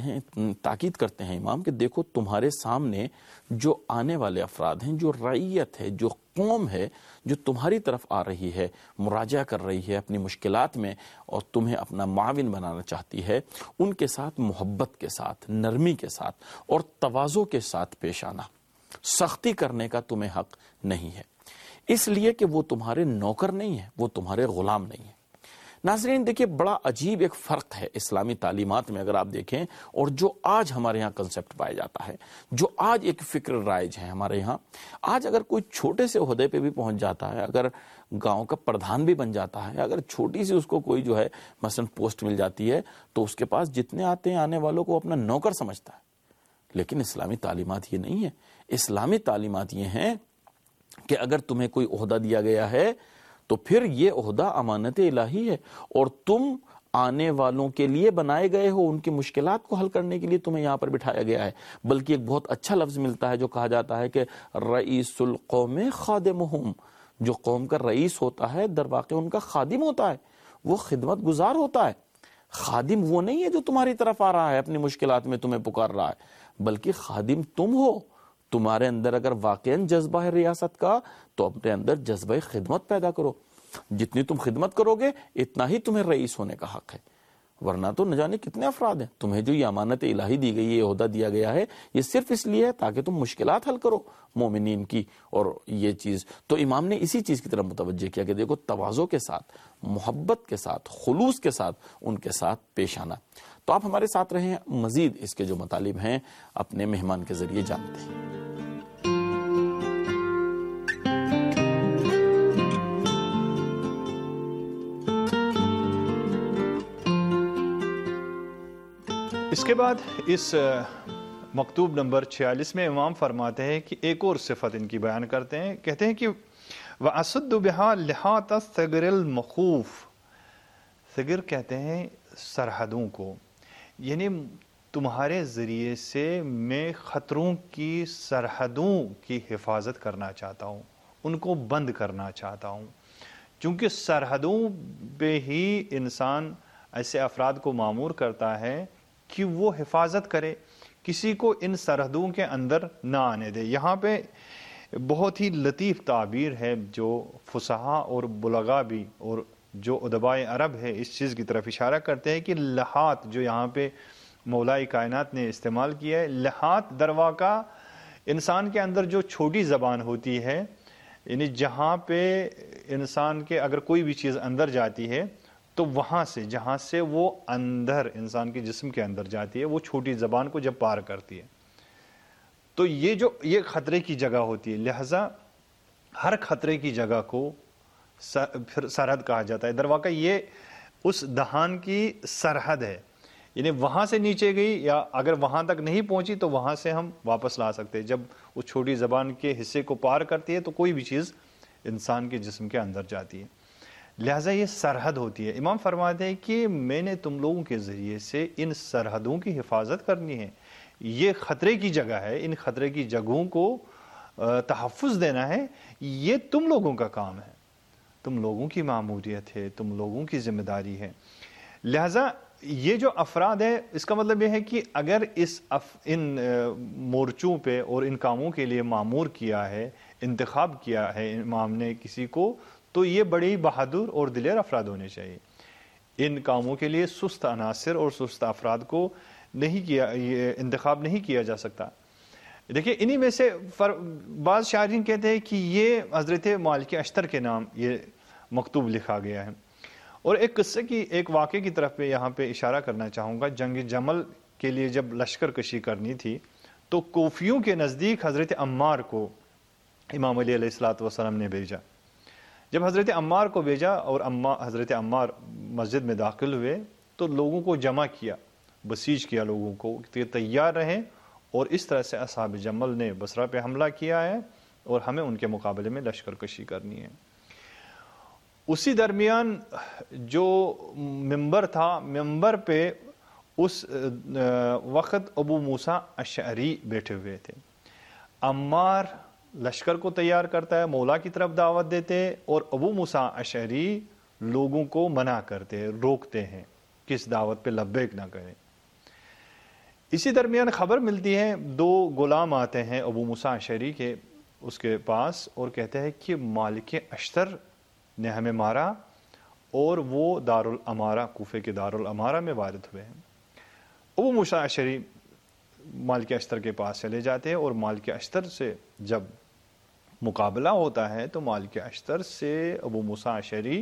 تاکید کرتے ہیں امام کہ دیکھو تمہارے سامنے جو آنے والے افراد ہیں، جو رعیت ہے، جو قوم ہے، جو تمہاری طرف آ رہی ہے، مراجعہ کر رہی ہے اپنی مشکلات میں اور تمہیں اپنا معاون بنانا چاہتی ہے، ان کے ساتھ محبت کے ساتھ، نرمی کے ساتھ اور تواضع کے ساتھ پیش آنا، سختی کرنے کا تمہیں حق نہیں ہے، اس لیے کہ وہ تمہارے نوکر نہیں ہیں، وہ تمہارے غلام نہیں ہیں۔ ناظرین دیکھیے، بڑا عجیب ایک فرق ہے اسلامی تعلیمات میں اگر آپ دیکھیں، اور جو آج ہمارے ہاں کنسپٹ پایا جاتا ہے، جو آج ایک فکر رائج ہے ہمارے ہاں۔ آج اگر کوئی چھوٹے سے عہدے پہ بھی پہنچ جاتا ہے، اگر گاؤں کا پردھان بھی بن جاتا ہے، اگر چھوٹی سی اس کو کوئی جو ہے مثلا پوسٹ مل جاتی ہے، تو اس کے پاس جتنے آتے ہیں آنے والوں کو اپنا نوکر سمجھتا ہے۔ لیکن اسلامی تعلیمات یہ نہیں ہے۔ اسلامی تعلیمات یہ ہیں کہ اگر تمہیں کوئی عہدہ دیا گیا ہے تو پھر یہ عہدہ امانت الہی ہے، اور تم آنے والوں کے لیے بنائے گئے ہو، ان کی مشکلات کو حل کرنے کے لیے تمہیں یہاں پر بٹھایا گیا ہے۔ بلکہ ایک بہت اچھا لفظ ملتا ہے جو کہا جاتا ہے کہ رئیس القوم خادمہم، جو قوم کا رئیس ہوتا ہے در واقع ان کا خادم ہوتا ہے، وہ خدمت گزار ہوتا ہے۔ خادم وہ نہیں ہے جو تمہاری طرف آ رہا ہے اپنی مشکلات میں تمہیں پکار رہا ہے، بلکہ خادم تم ہو۔ تمہارے اندر اگر واقعاً جذبہ ہے ریاست کا، تو اپنے اندر جذبہ خدمت پیدا کرو۔ جتنی تم خدمت کرو گے اتنا ہی تمہیں رئیس ہونے کا حق ہے، ورنہ تو نہ جانے کتنے افراد ہیں۔ تمہیں جو یہ امانت الہی دی گئی ہے، یہ عہدہ دیا گیا ہے، یہ صرف اس لیے ہے تاکہ تم مشکلات حل کرو مومنین کی۔ اور یہ چیز تو امام نے اسی چیز کی طرف متوجہ کیا کہ دیکھو تواضع کے ساتھ، محبت کے ساتھ، خلوص کے ساتھ ان کے ساتھ پیش آنا۔ تو آپ ہمارے ساتھ رہیں، مزید اس کے جو مطالب ہیں اپنے مہمان کے ذریعے جانتے ہیں۔ اس کے بعد اس مکتوب نمبر 46 میں امام فرماتے ہیں کہ ایک اور صفت ان کی بیان کرتے ہیں، کہتے ہیں کہ وَأَسُدُّ بِهَا لِحَاطَ الثَّغْرِ الْمَخُوفِ، ثغر کہتے ہیں سرحدوں کو، یعنی تمہارے ذریعے سے میں خطروں کی سرحدوں کی حفاظت کرنا چاہتا ہوں، ان کو بند کرنا چاہتا ہوں، چونکہ سرحدوں پہ ہی انسان ایسے افراد کو مامور کرتا ہے کہ وہ حفاظت کرے، کسی کو ان سرحدوں کے اندر نہ آنے دے۔ یہاں پہ بہت ہی لطیف تعبیر ہے جو فصحاء اور بلغاء بھی اور جو ادباء عرب ہے اس چیز کی طرف اشارہ کرتے ہیں کہ لحاط جو یہاں پہ مولا کائنات نے استعمال کیا ہے، لحاط در واقع انسان کے اندر جو چھوٹی زبان ہوتی ہے، یعنی جہاں پہ انسان کے اگر کوئی بھی چیز اندر جاتی ہے تو وہاں سے جہاں سے وہ اندر انسان کے جسم کے اندر جاتی ہے، وہ چھوٹی زبان کو جب پار کرتی ہے تو یہ خطرے کی جگہ ہوتی ہے، لہذا ہر خطرے کی جگہ کو پھر سرحد کہا جاتا ہے۔ در واقع یہ اس دہان کی سرحد ہے، یعنی وہاں سے نیچے گئی یا اگر وہاں تک نہیں پہنچی تو وہاں سے ہم واپس لا سکتے ہیں۔ جب اس چھوٹی زبان کے حصے کو پار کرتی ہے تو کوئی بھی چیز انسان کے جسم کے اندر جاتی ہے، لہٰذا یہ سرحد ہوتی ہے۔ امام فرماتے ہیں کہ میں نے تم لوگوں کے ذریعے سے ان سرحدوں کی حفاظت کرنی ہے، یہ خطرے کی جگہ ہے، ان خطرے کی جگہوں کو تحفظ دینا ہے، یہ تم لوگوں کا کام ہے، تم لوگوں کی ماموریت ہے، تم لوگوں کی ذمہ داری ہے۔ لہٰذا یہ جو افراد ہے، اس کا مطلب یہ ہے کہ اگر ان مورچوں پہ اور ان کاموں کے لیے معمور کیا ہے، انتخاب کیا ہے امام نے کسی کو، تو یہ بڑی بہادر اور دلیر افراد ہونے چاہیے۔ ان کاموں کے لیے سست عناصر اور سست افراد کو انتخاب نہیں کیا جا سکتا۔ دیکھیں انہی میں سے بعض شاعرین کہتے ہیں کہ یہ حضرت مالک اشتر کے نام یہ مکتوب لکھا گیا ہے۔ اور ایک قصے کی ایک واقعے کی طرف یہاں پہ اشارہ کرنا چاہوں گا۔ جنگ جمل کے لیے جب لشکر کشی کرنی تھی تو کوفیوں کے نزدیک حضرت عمار کو امام علی علیہ الصلوۃ والسلام نے بھیجا۔ جب حضرت عمار کو بھیجا اور حضرت عمار مسجد میں داخل ہوئے تو لوگوں کو جمع کیا، بسیج کیا لوگوں کو کہ تیار رہیں، اور اس طرح سے اصحاب جمل نے بصرہ پہ حملہ کیا ہے اور ہمیں ان کے مقابلے میں لشکر کشی کرنی ہے۔ اسی درمیان جو ممبر تھا، ممبر پہ اس وقت ابو موسیٰ اشعری بیٹھے ہوئے تھے۔ عمار لشکر کو تیار کرتا ہے، مولا کی طرف دعوت دیتے، اور ابو موسیٰ اشعری لوگوں کو منع کرتے ہیں، روکتے ہیں کہ اس دعوت پہ لبیک نہ کریں۔ اسی درمیان خبر ملتی ہے، دو غلام آتے ہیں ابو موسیٰ اشعری کے اس کے پاس اور کہتے ہیں کہ مالک اشتر نے ہمیں مارا اور وہ دارالامارہ، کوفے کے دارالامارہ میں وارد ہوئے ہیں۔ ابو موسیٰ اشعری مالک اشتر کے پاس چلے جاتے ہیں اور مالک اشتر سے جب مقابلہ ہوتا ہے تو مالک اشتر سے ابو موسیٰ اشعری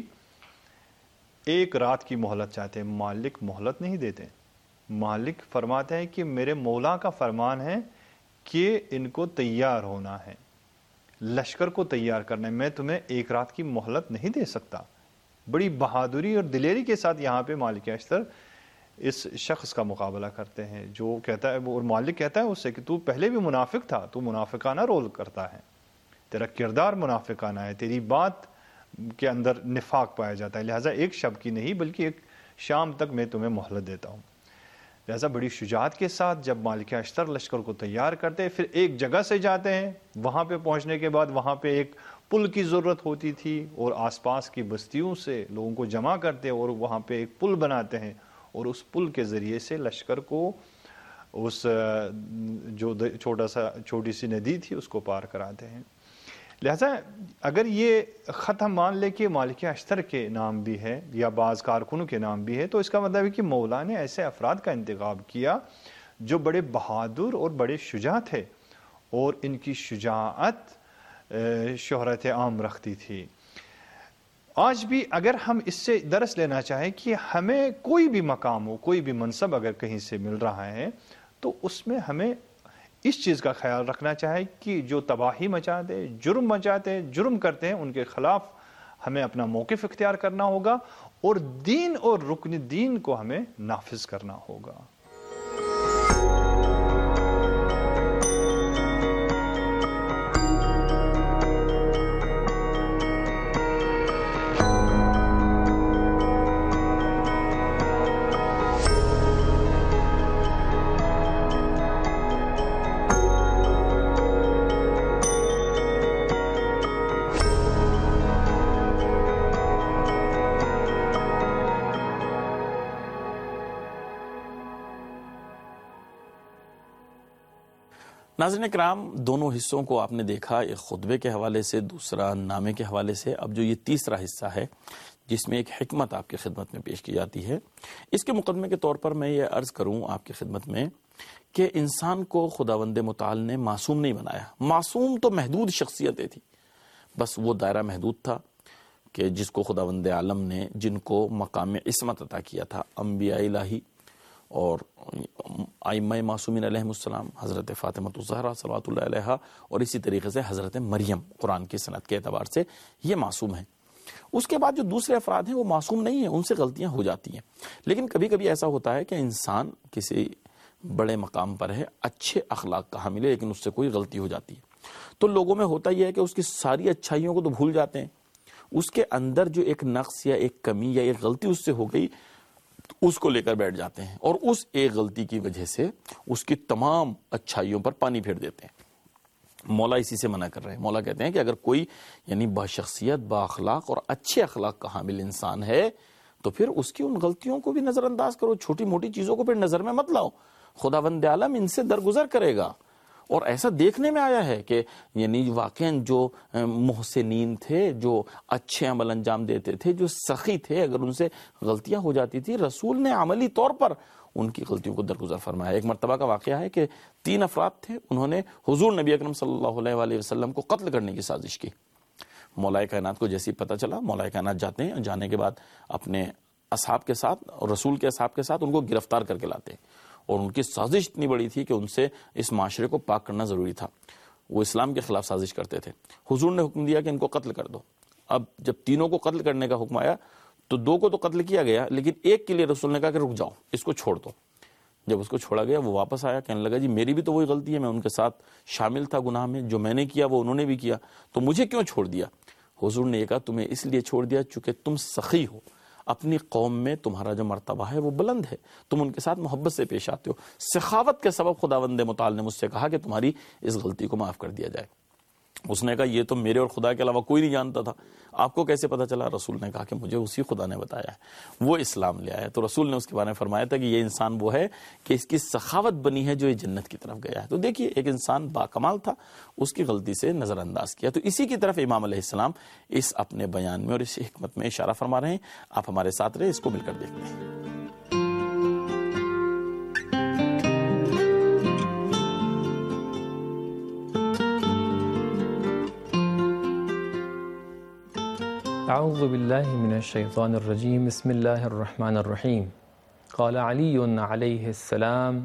ایک رات کی مہلت چاہتے ہیں۔ مالک مہلت نہیں دیتے، مالک فرماتے ہیں کہ میرے مولا کا فرمان ہے کہ ان کو تیار ہونا ہے، لشکر کو تیار کرنا ہے، میں تمہیں ایک رات کی مہلت نہیں دے سکتا۔ بڑی بہادری اور دلیری کے ساتھ یہاں پہ مالک اشتر اس شخص کا مقابلہ کرتے ہیں جو کہتا ہے، اور مالک کہتا ہے اس سے کہ تو پہلے بھی منافق تھا، تو منافقانہ رول کرتا ہے، تیرا کردار منافقانہ ہے، تیری بات کے اندر نفاق پایا جاتا ہے، لہٰذا ایک شب کی نہیں بلکہ ایک شام تک میں تمہیں مہلت دیتا ہوں۔ لہٰذا بڑی شجاعت کے ساتھ جب مالک اشتر لشکر کو تیار کرتے ہیں، پھر ایک جگہ سے جاتے ہیں، وہاں پہ پہنچنے کے بعد وہاں پہ ایک پل کی ضرورت ہوتی تھی اور آس پاس کی بستیوں سے لوگوں کو جمع کرتے اور وہاں پہ ایک پل بناتے ہیں اور اس پل کے ذریعے سے لشکر کو اس جو چھوٹی سی ندی تھی اس کو پار کراتے ہیں۔ لہذا اگر یہ خط ہم مان لے کہ مالک اشتر کے نام بھی ہے یا بعض کارکنوں کے نام بھی ہے، تو اس کا مطلب ہے کہ مولا نے ایسے افراد کا انتخاب کیا جو بڑے بہادر اور بڑے شجاع تھے، اور ان کی شجاعت شہرت عام رکھتی تھی۔ آج بھی اگر ہم اس سے درس لینا چاہیں کہ ہمیں کوئی بھی مقام ہو، کوئی بھی منصب اگر کہیں سے مل رہا ہے تو اس میں ہمیں اس چیز کا خیال رکھنا چاہے کہ جو تباہی مچاتے، جرم کرتے ہیں، ان کے خلاف ہمیں اپنا موقف اختیار کرنا ہوگا اور دین اور رکن دین کو ہمیں نافذ کرنا ہوگا۔ ناظرین کرام، دونوں حصوں کو آپ نے دیکھا، ایک خطبے کے حوالے سے، دوسرا نامے کے حوالے سے۔ اب جو یہ تیسرا حصہ ہے جس میں ایک حکمت آپ کی خدمت میں پیش کی جاتی ہے، اس کے مقدمے کے طور پر میں یہ عرض کروں آپ کی خدمت میں کہ انسان کو خداوند متعال نے معصوم نہیں بنایا۔ معصوم تو محدود شخصیتیں تھی، بس وہ دائرہ محدود تھا کہ جس کو خداوند عالم نے، جن کو مقام عصمت عطا کیا تھا، انبیاء الہی اور ائمہ معصومین علیہم السلام، حضرت فاطمہ الزہرا صلوات اللہ علیہا، اور اسی طریقے سے حضرت مریم قرآن کی سند کے اعتبار سے یہ معصوم ہیں۔ اس کے بعد جو دوسرے افراد ہیں وہ معصوم نہیں ہیں، ان سے غلطیاں ہو جاتی ہیں، لیکن کبھی کبھی ایسا ہوتا ہے کہ انسان کسی بڑے مقام پر ہے، اچھے اخلاق کا حامل ہے، لیکن اس سے کوئی غلطی ہو جاتی ہے تو لوگوں میں ہوتا یہ ہے کہ اس کی ساری اچھائیوں کو تو بھول جاتے ہیں، اس کے اندر جو ایک نقص یا ایک کمی یا ایک غلطی اس سے ہو گئی اس کو لے کر بیٹھ جاتے ہیں اور اس ایک غلطی کی وجہ سے اس کی تمام اچھائیوں پر پانی پھیر دیتے ہیں۔ مولا اسی سے منع کر رہے ہیں۔ مولا کہتے ہیں کہ اگر کوئی یعنی باشخصیت، با اخلاق اور اچھے اخلاق کا حامل انسان ہے تو پھر اس کی ان غلطیوں کو بھی نظر انداز کرو، چھوٹی موٹی چیزوں کو پھر نظر میں مت لاؤ، خداوند عالم ان سے درگزر کرے گا۔ اور ایسا دیکھنے میں آیا ہے کہ یعنی واقعاً جو محسنین تھے، جو اچھے عمل انجام دیتے تھے، جو سخی تھے، اگر ان سے غلطیاں ہو جاتی تھی رسول نے عملی طور پر ان کی غلطیوں کو درگزر فرمایا۔ ایک مرتبہ کا واقعہ ہے کہ 3 افراد تھے، انہوں نے حضور نبی اکرم صلی اللہ علیہ وآلہ وسلم کو قتل کرنے کی سازش کی۔ مولا کائنات کو جیسے پتہ چلا، مولا کائنات جاتے ہیں، جانے کے بعد اپنے اصحاب کے ساتھ اور رسول کے اصحاب کے ساتھ ان کو گرفتار کر کے لاتے ہیں، اور ان کی سازش اتنی بڑی تھی کہ ان سے اس معاشرے کو پاک کرنا ضروری تھا۔ وہ اسلام کے خلاف سازش کرتے تھے۔ حضور نے حکم دیا کہ ان کو قتل کر دو۔ اب جب تینوں کو قتل کرنے کا حکم آیا تو 2 کو تو قتل کیا گیا، لیکن ایک کے لیے رسول نے کہا کہ رک جاؤ، اس کو چھوڑ دو۔ جب اس کو چھوڑا گیا وہ واپس آیا، کہنے لگا جی میری بھی تو وہی غلطی ہے، میں ان کے ساتھ شامل تھا گناہ میں، جو میں نے کیا وہ انہوں نے بھی کیا، تو مجھے کیوں چھوڑ دیا؟ حضور نے یہ کہا تمہیں اس لیے چھوڑ دیا چونکہ تم سخی ہو، اپنی قوم میں تمہارا جو مرتبہ ہے وہ بلند ہے، تم ان کے ساتھ محبت سے پیش آتے ہو، سخاوت کے سبب خداوند متعال نے مجھ سے کہا کہ تمہاری اس غلطی کو معاف کر دیا جائے۔ اس نے کہا یہ تو میرے اور خدا کے علاوہ کوئی نہیں جانتا تھا، آپ کو کیسے پتا چلا؟ رسول نے کہا کہ مجھے اسی خدا نے بتایا ہے، وہ اسلام لے آیا۔ تو رسول نے اس کے بارے میں فرمایا تھا کہ یہ انسان وہ ہے کہ اس کی سخاوت بنی ہے جو یہ جنت کی طرف گیا ہے۔ تو دیکھیے ایک انسان باکمال تھا، اس کی غلطی سے نظر انداز کیا۔ تو اسی کی طرف امام علیہ السلام اس اپنے بیان میں اور اس حکمت میں اشارہ فرما رہے ہیں۔ آپ ہمارے ساتھ رہے، اس کو مل کر دیکھتے ہیں۔ اعوذ باللہ من الشیطان الرجیم، بسم اللہ الرحمن الرحیم۔ قال علی علیہ السلام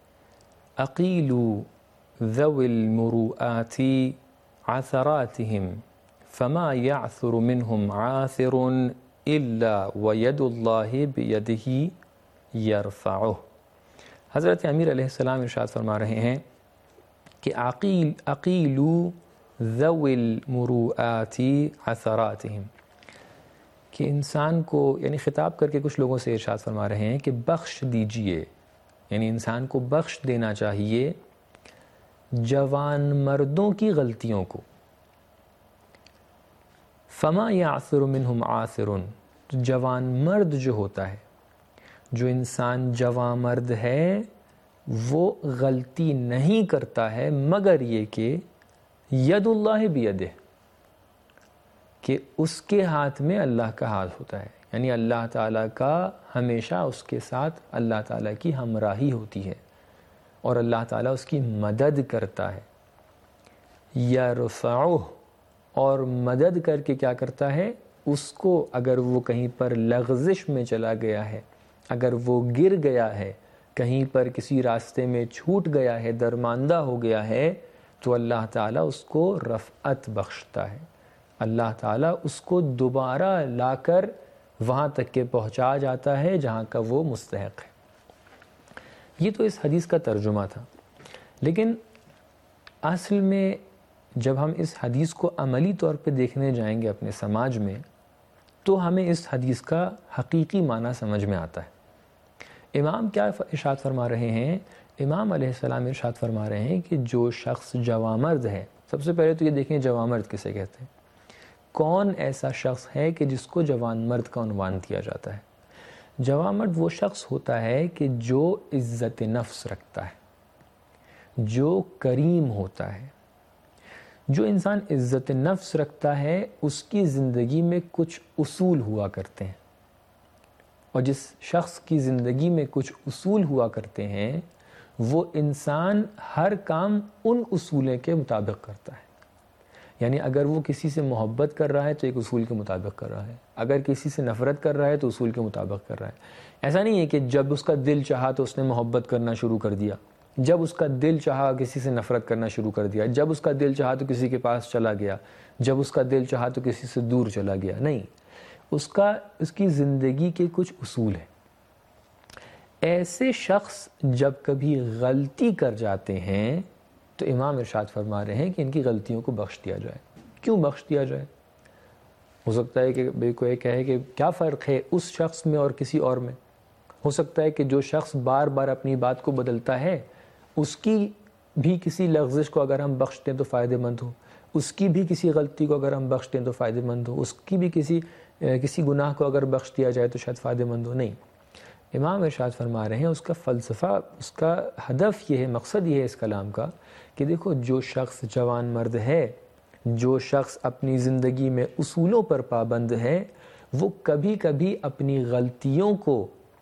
اقیلوا ذوی المروءات عثراتهم فما يعثر منهم عاثر الا وید اللہ بیدہ یرفعہ۔ حضرت امیر علیہ السلام ارشاد فرما رہے ہیں کہ اقیلوا ذوی المروءات عثراتهم، کہ انسان کو یعنی خطاب کر کے کچھ لوگوں سے ارشاد فرما رہے ہیں کہ بخش دیجئے، یعنی انسان کو بخش دینا چاہیے جوان مردوں کی غلطیوں کو۔ فما یعثر منہم عاثر، جوان مرد جو ہوتا ہے، جو انسان جوان مرد ہے وہ غلطی نہیں کرتا ہے مگر یہ کہ ید اللہ بیدہ، کہ اس کے ہاتھ میں اللہ کا ہاتھ ہوتا ہے، یعنی اللہ تعالیٰ کا ہمیشہ اس کے ساتھ اللہ تعالیٰ کی ہمراہی ہوتی ہے اور اللہ تعالیٰ اس کی مدد کرتا ہے۔ یرفعہ، اور مدد کر کے کیا کرتا ہے؟ اس کو اگر وہ کہیں پر لغزش میں چلا گیا ہے، اگر وہ گر گیا ہے، کہیں پر کسی راستے میں چھوٹ گیا ہے، درماندہ ہو گیا ہے، تو اللہ تعالیٰ اس کو رفعت بخشتا ہے، اللہ تعالیٰ اس کو دوبارہ لا کر وہاں تک کے پہنچا جاتا ہے جہاں کا وہ مستحق ہے۔ یہ تو اس حدیث کا ترجمہ تھا، لیکن اصل میں جب ہم اس حدیث کو عملی طور پہ دیکھنے جائیں گے اپنے سماج میں تو ہمیں اس حدیث کا حقیقی معنی سمجھ میں آتا ہے۔ امام کیا ارشاد فرما رہے ہیں؟ امام علیہ السلام ارشاد فرما رہے ہیں کہ جو شخص جوامرد ہے، سب سے پہلے تو یہ دیکھیں جوامرد کسے کہتے ہیں، کون ایسا شخص ہے کہ جس کو جوان مرد کا عنوان دیا جاتا ہے؟ جوان مرد وہ شخص ہوتا ہے کہ جو عزت نفس رکھتا ہے، جو کریم ہوتا ہے۔ جو انسان عزت نفس رکھتا ہے اس کی زندگی میں کچھ اصول ہوا کرتے ہیں، اور جس شخص کی زندگی میں کچھ اصول ہوا کرتے ہیں وہ انسان ہر کام ان اصولوں کے مطابق کرتا ہے۔ یعنی اگر وہ کسی سے محبت کر رہا ہے تو ایک اصول کے مطابق کر رہا ہے، اگر کسی سے نفرت کر رہا ہے تو اصول کے مطابق کر رہا ہے۔ ایسا نہیں ہے کہ جب اس کا دل چاہا تو اس نے محبت کرنا شروع کر دیا، جب اس کا دل چاہا کسی سے نفرت کرنا شروع کر دیا، جب اس کا دل چاہا تو کسی کے پاس چلا گیا، جب اس کا دل چاہا تو کسی سے دور چلا گیا۔ نہیں، اس کی زندگی کے کچھ اصول ہیں۔ ایسے شخص جب کبھی غلطی کر جاتے ہیں تو امام ارشاد فرما رہے ہیں کہ ان کی غلطیوں کو بخش دیا جائے۔ کیوں بخش دیا جائے؟ ہو سکتا ہے کہ کوئی کہے کہ کیا فرق ہے اس شخص میں اور کسی اور میں؟ ہو سکتا ہے کہ جو شخص بار بار اپنی بات کو بدلتا ہے اس کی بھی کسی لغزش کو اگر ہم بخش دیں تو فائدہ مند ہو، اس کی بھی کسی غلطی کو اگر ہم بخش دیں تو فائدہ مند ہو، اس کی بھی کسی گناہ کو اگر بخش دیا جائے تو شاید فائدہ مند ہو۔ نہیں، امام ارشاد فرما رہے ہیں اس کا فلسفہ، اس کا ہدف یہ ہے، مقصد یہ ہے اس کلام کا کہ دیکھو جو شخص جوان مرد ہے، جو شخص اپنی زندگی میں اصولوں پر پابند ہے، وہ کبھی کبھی اپنی غلطیوں کو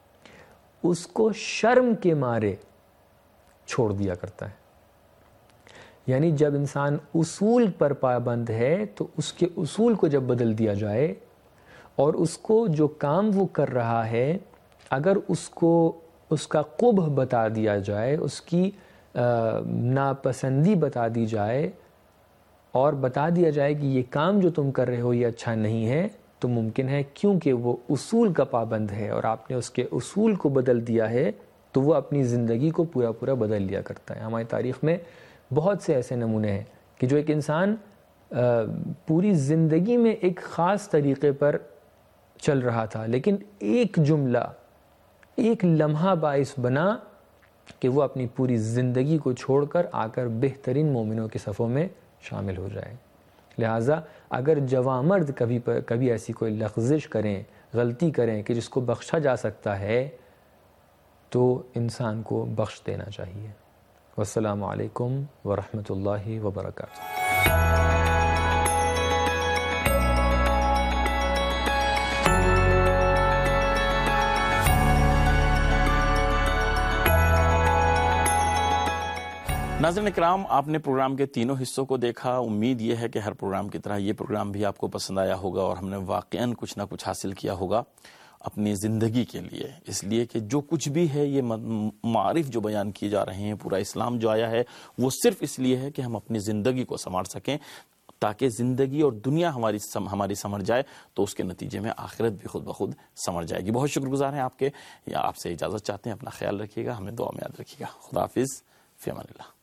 اس کو شرم کے مارے چھوڑ دیا کرتا ہے۔ یعنی جب انسان اصول پر پابند ہے تو اس کے اصول کو جب بدل دیا جائے اور اس کو جو کام وہ کر رہا ہے اگر اس کو اس کا قبح بتا دیا جائے، اس کی ناپسندی بتا دی جائے، اور بتا دیا جائے کہ یہ کام جو تم کر رہے ہو یہ اچھا نہیں ہے، تو ممکن ہے کیونکہ وہ اصول کا پابند ہے اور آپ نے اس کے اصول کو بدل دیا ہے تو وہ اپنی زندگی کو پورا بدل لیا کرتا ہے۔ ہماری تاریخ میں بہت سے ایسے نمونے ہیں کہ جو ایک انسان پوری زندگی میں ایک خاص طریقے پر چل رہا تھا، لیکن ایک جملہ، ایک لمحہ باعث بنا کہ وہ اپنی پوری زندگی کو چھوڑ کر آ کر بہترین مومنوں کے صفوں میں شامل ہو جائے۔ لہٰذا اگر جوان مرد کبھی ایسی کوئی لغزش کریں، غلطی کریں کہ جس کو بخشا جا سکتا ہے تو انسان کو بخش دینا چاہیے۔ والسلام علیکم ورحمۃ اللہ وبرکاتہ۔ ناظرین اکرام، آپ نے پروگرام کے تینوں حصوں کو دیکھا۔ امید یہ ہے کہ ہر پروگرام کی طرح یہ پروگرام بھی آپ کو پسند آیا ہوگا اور ہم نے واقعاً کچھ نہ کچھ حاصل کیا ہوگا اپنی زندگی کے لیے، اس لیے کہ جو کچھ بھی ہے یہ معارف جو بیان کیے جا رہے ہیں، پورا اسلام جو آیا ہے وہ صرف اس لیے ہے کہ ہم اپنی زندگی کو سنوار سکیں، تاکہ زندگی اور دنیا ہماری سنور جائے تو اس کے نتیجے میں آخرت بھی خود بخود سنور جائے گی۔ بہت شکر گزار ہیں آپ کے، یا آپ سے اجازت چاہتے ہیں۔ اپنا خیال رکھیے گا، ہمیں دعا میں یاد رکھیے گا۔ خدا حافظ، فی امان اللہ۔